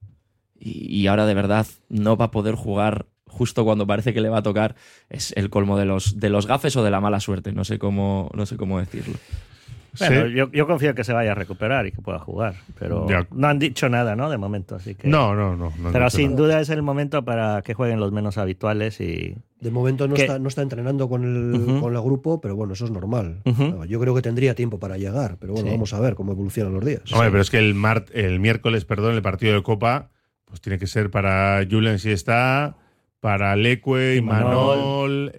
y ahora de verdad no va a poder jugar justo cuando parece que le va a tocar. Es el colmo de los gafes o de la mala suerte, no sé cómo decirlo. Bueno, Sí. yo confío que se vaya a recuperar y que pueda jugar, pero Ya. no han dicho nada, ¿no? De momento, así que... No. Pero sin duda es el momento para que jueguen los menos habituales y... De momento no está entrenando con el grupo, pero bueno, eso es normal. Yo creo que tendría tiempo para llegar, pero bueno, vamos a ver cómo evolucionan los días. Hombre, pero es que el miércoles, el partido de Copa, pues tiene que ser para Julen si está, para Leque, Imanol,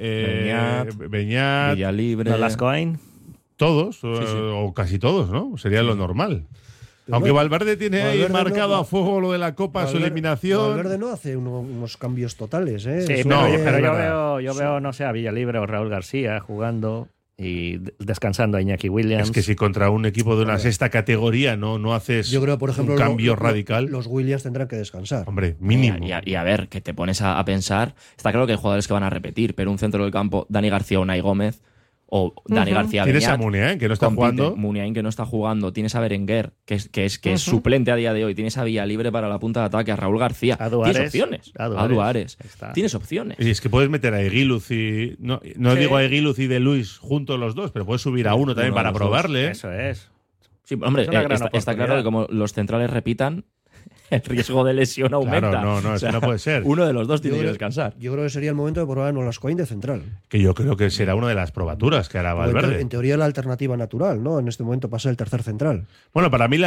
Beñat, Villalibre, Nolascoain. todos, o casi todos, ¿no? Sería lo normal. Pero Aunque bueno, Valverde tiene ahí Valverde marcado no- a fuego lo de la Copa, su eliminación. Valverde no hace unos cambios totales, ¿eh? Sí, Eso pero, es pero verdad. yo veo, no sé, a Villalibre o Raúl García jugando y descansando a Iñaki Williams. Es que si contra un equipo de una sexta categoría no haces Yo creo, por ejemplo, un cambio radical. Los Williams tendrán que descansar. Hombre, mínimo. Y a ver, que te pones a pensar, está claro que hay jugadores que van a repetir, pero un centro del campo, Dani García o Unai Gómez, o Dani García Tienes Beñat, a Muniain, que no está compiten. jugando. Muniain, que no está jugando. Tienes a Berenguer, que es suplente a día de hoy. Tienes a Villalibre para la punta de ataque, a Raúl García. A Duárez. Tienes opciones. A Duárez. Tienes opciones. Y es que puedes meter a Eguiluz y... No digo a Eguiluz y de Luis juntos los dos, pero puedes subir a uno también Uno para de los dos. probarle. Eso es. Sí, hombre, Es una gran está claro que como los centrales repitan, el riesgo de lesión aumenta. Claro, no, eso no puede ser. Uno de los dos tiene Yo que creo- descansar. Yo creo que sería el momento de probar a Nolascoain de central. Que yo creo que será una de las probaturas que hará Porque Valverde. en teoría la alternativa natural, ¿no? En este momento pasa el tercer central. Bueno, para mí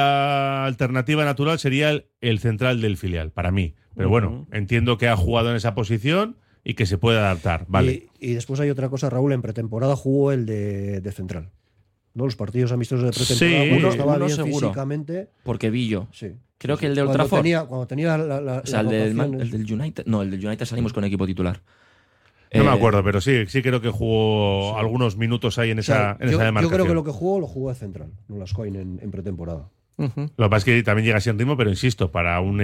la alternativa natural sería el central del filial, para mí. Pero bueno, entiendo que ha jugado en esa posición y que se puede adaptar. Vale. Y después hay otra cosa, Raúl, en pretemporada jugó el de central. ¿No? Los partidos amistosos de pretemporada, Sí, uno estaba uno bien seguro. físicamente. Porque Villo. Sí. Creo que el de Old Cuando Trafford. cuando tenía la O sea, el del rotaciones. del United. No, el del United salimos con equipo titular. No me acuerdo, pero sí creo que jugó algunos minutos ahí en O sea, esa yo demarcación. creo que lo jugó de central, Nolascoain en pretemporada. Lo que pasa es que también llega sin ritmo, pero insisto, para un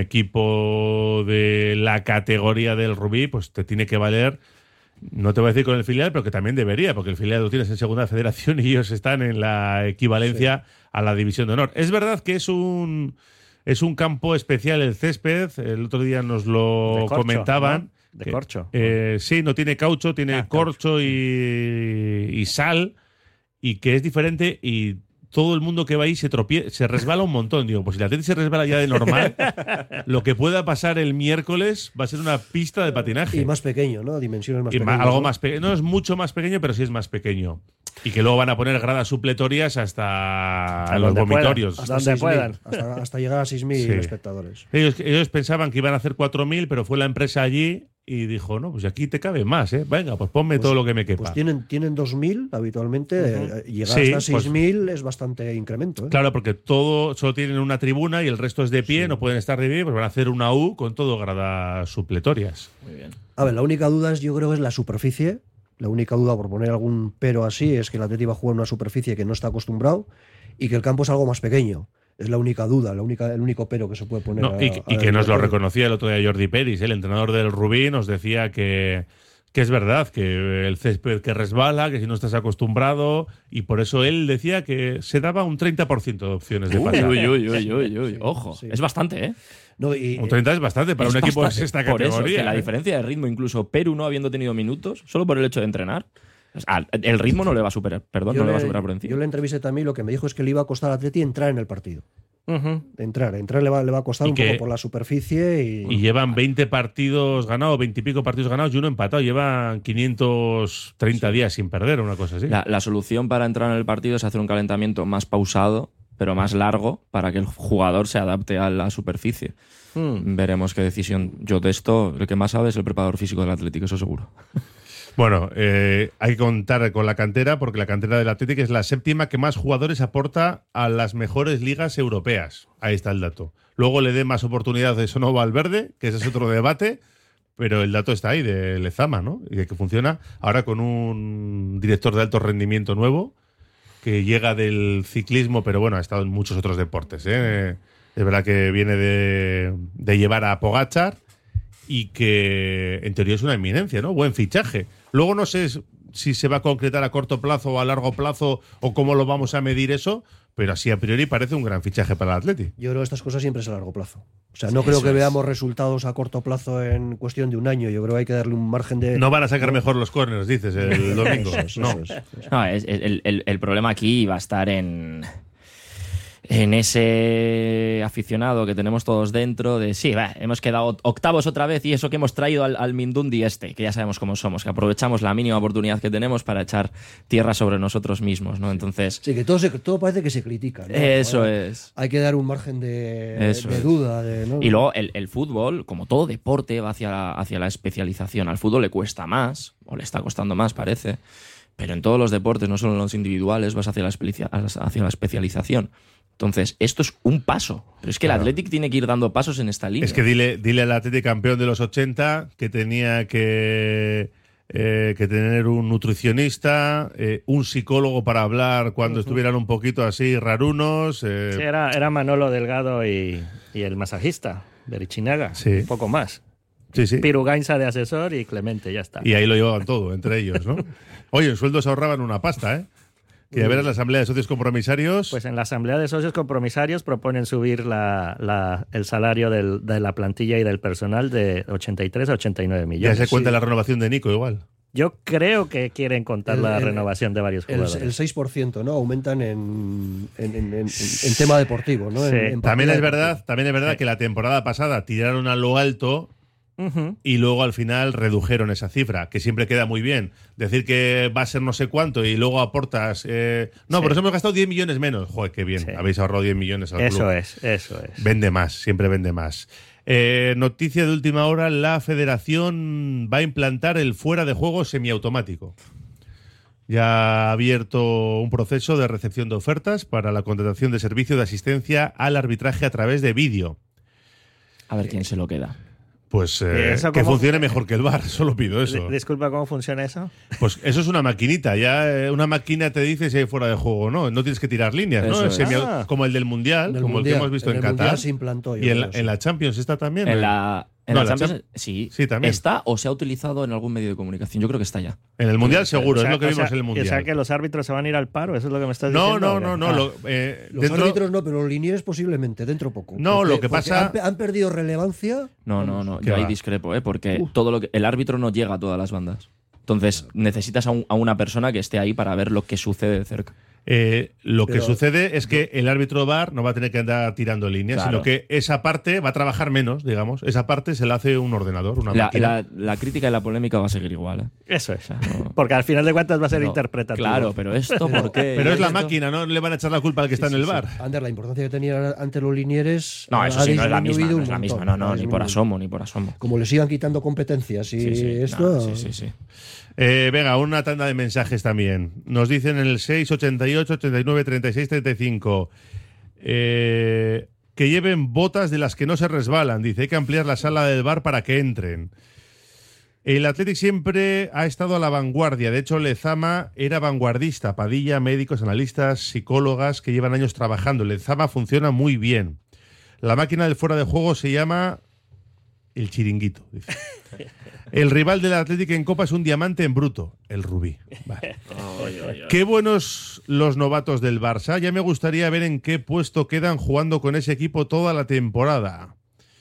equipo de la categoría del Rubí, pues te tiene que valer, no te voy a decir con el filial, pero que también debería, porque el filial lo tienes en segunda federación y ellos están en la equivalencia a la división de honor. Es verdad que es un campo especial el césped, el otro día nos lo De corcho, comentaban. ¿no? De corcho. Sí, no tiene caucho, tiene corcho y sal, y que es diferente, y todo el mundo que va ahí se resbala un montón. Digo, pues si la gente se resbala ya de normal, lo que pueda pasar el miércoles va a ser una pista de patinaje. Y más pequeño, ¿no? Dimensiones más Y pequeñas. algo ¿no? más pequeño. No es mucho más pequeño, pero sí es más pequeño. Y que luego van a poner gradas supletorias hasta los donde vomitorios. puedan. Hasta Donde 6.000, puedan. hasta llegar a 6.000 Sí. espectadores. Ellos pensaban que iban a hacer 4.000, pero fue la empresa allí y dijo, no, pues aquí te cabe más, ¿eh? Venga, pues ponme todo lo que me quepa. Pues tienen 2.000 habitualmente. Llegar Sí, hasta pues- 6.000 es bastante incremento. ¿eh? Claro, porque todo solo tienen una tribuna y el resto es de pie, no pueden estar de pie, pues van a hacer una U con todo gradas supletorias. Muy bien. A ver, la única duda yo creo que es la superficie. La única duda, por poner algún pero así, es que el Atleti va a jugar en una superficie que no está acostumbrado y que el campo es algo más pequeño. Es la única duda, el único pero que se puede poner. No, y que nos lo reconocía el otro día Jordi Peris, el entrenador del Rubí, nos decía que es verdad, que el césped que resbala, que si no estás acostumbrado, y por eso él decía que se daba un 30% de opciones de pasar. Uy, ojo, Sí. Es bastante, ¿eh? No, Un 30 es bastante para un equipo de sexta Por eso, categoría. que la diferencia de ritmo, incluso Perú no habiendo tenido minutos, solo por el hecho de entrenar, el ritmo no le va a superar, no le va a superar por encima. Yo le entrevisté también, lo que me dijo es que le iba a costar al Atleti entrar en el partido. Entrar le va a costar Y un que- poco por la superficie Y llevan 20 partidos ganados, 20 y pico partidos ganados y uno empatado. Llevan 530 días sin perder, una cosa así. La solución para entrar en el partido es hacer un calentamiento más pausado, pero más largo, para que el jugador se adapte a la superficie. Veremos qué decisión. Yo de esto, el que más sabe es el preparador físico del Atlético, eso seguro. Bueno, hay que contar con la cantera, porque la cantera del Atlético es la séptima que más jugadores aporta a las mejores ligas europeas. Ahí está el dato. Luego le dé más oportunidades o no Valverde, que ese es otro debate, pero el dato está ahí, de Lezama, ¿no? Y de que funciona ahora con un director de alto rendimiento nuevo, que llega del ciclismo, pero bueno, ha estado en muchos otros deportes, ¿eh? Es verdad que viene de llevar a Pogačar y que en teoría es una eminencia, ¿no? Buen fichaje. Luego no sé si se va a concretar a corto plazo o a largo plazo o cómo lo vamos a medir eso, pero así a priori parece un gran fichaje para el Atleti. Yo creo que estas cosas siempre es a largo plazo. O sea, no creo que veamos resultados a corto plazo en cuestión de un año. Yo creo que hay que darle un margen de... No van a sacar mejor los corners, dices, el domingo. No. No, el problema aquí va a estar en ese aficionado que tenemos todos dentro de hemos quedado octavos otra vez y eso que hemos traído al Mindundi que ya sabemos cómo somos, que aprovechamos la mínima oportunidad que tenemos para echar tierra sobre nosotros mismos, ¿no? Entonces... Sí, que todo parece que se critica, ¿no? Eso es. Hay que dar un margen de duda. ¿No? Y luego el fútbol, como todo deporte, va hacia la especialización. Al fútbol le cuesta más, o le está costando más, parece, pero en todos los deportes, no solo en los individuales, vas hacia la especialización. Entonces, esto es un paso. Pero es que el Athletic tiene que ir dando pasos en esta línea. Es que dile al Athletic campeón de los 80 que tenía que tener un nutricionista, un psicólogo para hablar cuando estuvieran un poquito así rarunos. Sí, era Manolo Delgado y el masajista, Berichinaga, un poco más. Sí. Pirugainza de asesor y Clemente, ya está. Y ahí lo llevaban todo, entre ellos, ¿no? Oye, en sueldos ahorraban una pasta, ¿eh? Que a ver, la Asamblea de Socios Compromisarios... Pues en la Asamblea de Socios Compromisarios proponen subir el salario de la plantilla y del personal de 83 a 89 millones. Ya se cuenta la renovación de Nico igual. Yo creo que quieren contar la renovación de varios jugadores. El 6%, ¿no? Aumentan en tema deportivo, ¿no? Sí. También es verdad que la temporada pasada tiraron a lo alto... Y luego al final redujeron esa cifra, que siempre queda muy bien. Decir que va a ser no sé cuánto y luego aportas... por eso hemos gastado 10 millones menos. Joder, qué bien, habéis ahorrado 10 millones al club. Eso es. Vende más, siempre vende más. Noticia de última hora, la Federación va a implantar el fuera de juego semiautomático. Ya ha abierto un proceso de recepción de ofertas para la contratación de servicio de asistencia al arbitraje a través de vídeo. A ver quién se lo queda. Pues que funcione mejor que el VAR, solo pido eso. Disculpa, ¿cómo funciona eso? Pues eso es una maquinita, una máquina te dice si hay fuera de juego o no, no tienes que tirar líneas, eso ¿no? es. Como el del Mundial, como el que hemos visto en Qatar. Se implantó, y en la Champions está también. En la Champions, sí, también. ¿Está o se ha utilizado en algún medio de comunicación? Yo creo que está ya. En el Mundial seguro, es lo que vimos en el Mundial. O sea, que los árbitros se van a ir al paro, ¿eso es lo que me estás diciendo? No. Los árbitros no, pero los linieres posiblemente, dentro poco. No, lo que pasa... ¿Han perdido relevancia? No, yo ahí discrepo, porque el árbitro no llega a todas las bandas. Entonces necesitas a una persona que esté ahí para ver lo que sucede de cerca. Que sucede es que el árbitro VAR no va a tener que andar tirando líneas, sino que esa parte va a trabajar menos, digamos. Esa parte se la hace un ordenador, una máquina. La crítica y la polémica va a seguir igual. Eso es. Porque al final de cuentas va a ser interpretativo. Claro, pero esto, ¿por qué? Pero es la máquina, no le van a echar la culpa al que está en el VAR. Ander, la importancia que tenían antes los linieres... No, eso sí, no es la misma. No, ni por asomo. Como le sigan quitando competencias y esto... Sí. Venga, una tanda de mensajes también. Nos dicen en el 688 89 36 35 que lleven botas de las que no se resbalan. Dice, hay que ampliar la sala del bar para que entren. El Athletic siempre ha estado a la vanguardia. De hecho, Lezama era vanguardista. Padilla, médicos, analistas, psicólogas que llevan años trabajando. Lezama funciona muy bien. La máquina del fuera de juego se llama el chiringuito, dice. El rival del Athletic en Copa es un diamante en bruto, el Rubí. Vale. Qué buenos los novatos del Barça. Ya me gustaría ver en qué puesto quedan jugando con ese equipo toda la temporada.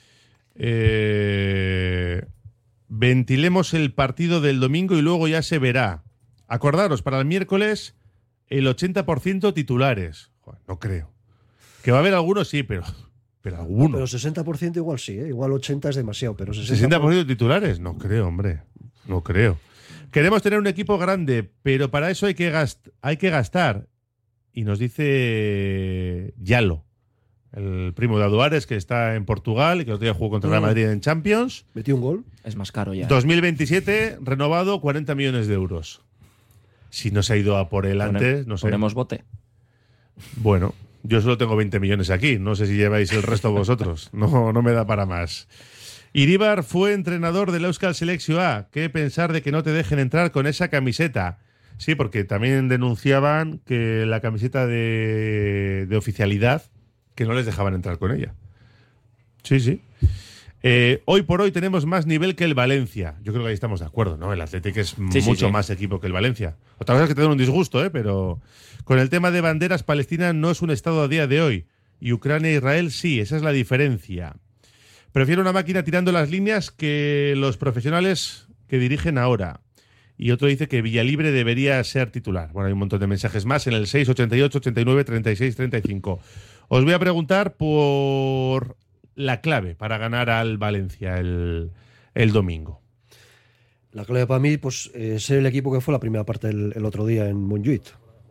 Ventilemos el partido del domingo y luego ya se verá. Acordaros, para el miércoles, el 80% titulares. Joder, no creo. Que va a haber algunos, sí, pero algunos. Pero 60% igual sí, ¿eh? Igual 80 es demasiado, pero 60% titulares, no creo, hombre. No creo. Queremos tener un equipo grande, pero para eso hay que gastar. Y nos dice Yalo, el primo de Aduares, que está en Portugal y que el otro día jugó contra el Real Madrid en Champions. Metió un gol. Es más caro ya. 2027, renovado, 40 millones de euros. Si no se ha ido a por él antes, no sé. Ponemos bote. Bueno, yo solo tengo 20 millones aquí. No sé si lleváis el resto vosotros. No me da para más. Iríbar fue entrenador del Euskal Selección A. ¿Qué pensar de que no te dejen entrar con esa camiseta? Sí, porque también denunciaban que la camiseta de oficialidad, que no les dejaban entrar con ella. Sí. Hoy por hoy tenemos más nivel que el Valencia. Yo creo que ahí estamos de acuerdo, ¿no? El Athletic es mucho más equipo que el Valencia. Otra cosa es que te den un disgusto, pero con el tema de banderas, Palestina no es un estado a día de hoy. Y Ucrania e Israel sí, esa es la diferencia. Prefiero una máquina tirando las líneas que los profesionales que dirigen ahora. Y otro dice que Villalibre debería ser titular. Bueno, hay un montón de mensajes más en el 688 89 36 35. Os voy a preguntar por la clave para ganar al Valencia el domingo. La clave para mí, pues, ser el equipo que fue la primera parte el otro día en Montjuïc.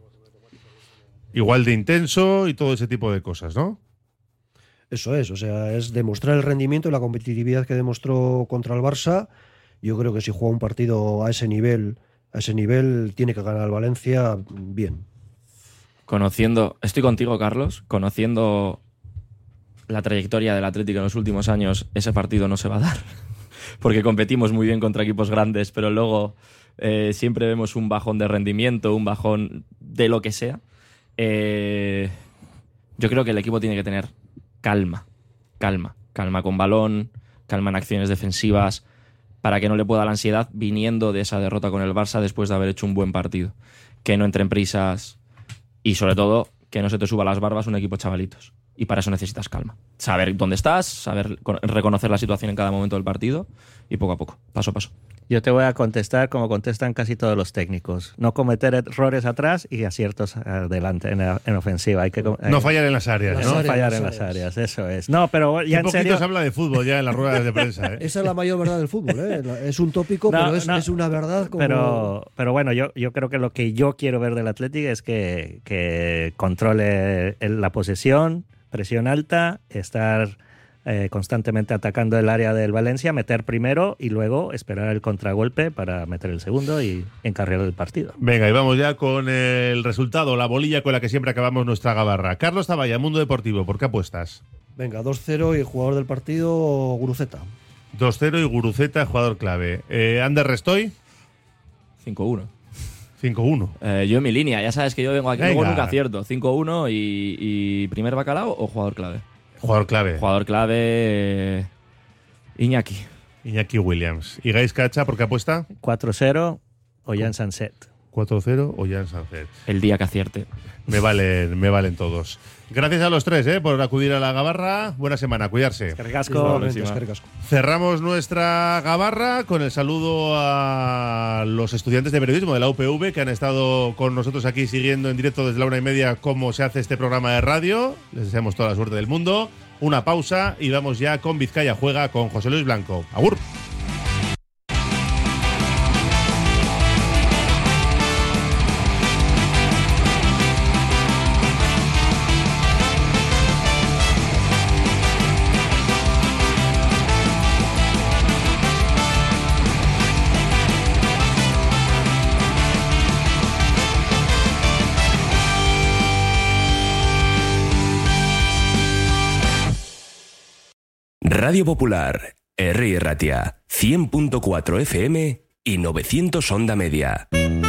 Igual de intenso y todo ese tipo de cosas, ¿no? Eso es, o sea, es demostrar el rendimiento y la competitividad que demostró contra el Barça. Yo creo que si juega un partido a ese nivel tiene que ganar el Valencia bien. Estoy contigo, Carlos, conociendo la trayectoria del Atlético en los últimos años, ese partido no se va a dar. Porque competimos muy bien contra equipos grandes, pero luego siempre vemos un bajón de rendimiento, un bajón de lo que sea. Yo creo que el equipo tiene que tener calma con balón, calma en acciones defensivas, para que no le pueda la ansiedad viniendo de esa derrota con el Barça después de haber hecho un buen partido. Que no entre en prisas y, sobre todo, que no se te suba a las barbas un equipo chavalitos. Y para eso necesitas calma. Saber dónde estás, saber reconocer la situación en cada momento del partido y poco a poco, paso a paso. Yo te voy a contestar como contestan casi todos los técnicos. No cometer errores atrás y aciertos adelante en ofensiva. No fallar en las áreas, ¿no? No fallar en las áreas, eso es. No, pero ya en serio... se habla de fútbol ya en las ruedas de prensa, ¿eh? Esa es la mayor verdad del fútbol, ¿eh? Es un tópico, pero es una verdad como... Pero bueno, yo creo que lo que yo quiero ver del Atlético es que controle la posesión, presión alta, estar constantemente atacando el área del Valencia, meter primero y luego esperar el contragolpe para meter el segundo y encarrilar el partido. Venga, y vamos ya con el resultado, la bolilla con la que siempre acabamos nuestra gabarra. Carlos Zavalla, Mundo Deportivo, ¿por qué apuestas? Venga, 2-0 y jugador del partido, Guruceta. 2-0 y Guruceta, jugador clave. Ander Restoy. 5-1. 5-1. Yo en mi línea, ya sabes que yo vengo aquí, luego nunca acierto. 5-1 y primer bacalao o jugador clave. Jugador clave, Iñaki Williams. ¿Y Gais Cacha por qué apuesta? 4-0 Ollán Sanset. 4-0 Ollán Sanset. El día que acierte. Me valen todos. Gracias a los tres por acudir a la gabarra. Buena semana, cuidarse. Eskerrik asko. Cerramos nuestra gabarra con el saludo a los estudiantes de periodismo de la UPV que han estado con nosotros aquí siguiendo en directo desde la 1:30 cómo se hace este programa de radio. Les deseamos toda la suerte del mundo. Una pausa y vamos ya con Vizcaya Juega con José Luis Blanco. ¡Agur! Radio Popular, Herri Ratia, 100.4 FM y 900 onda media.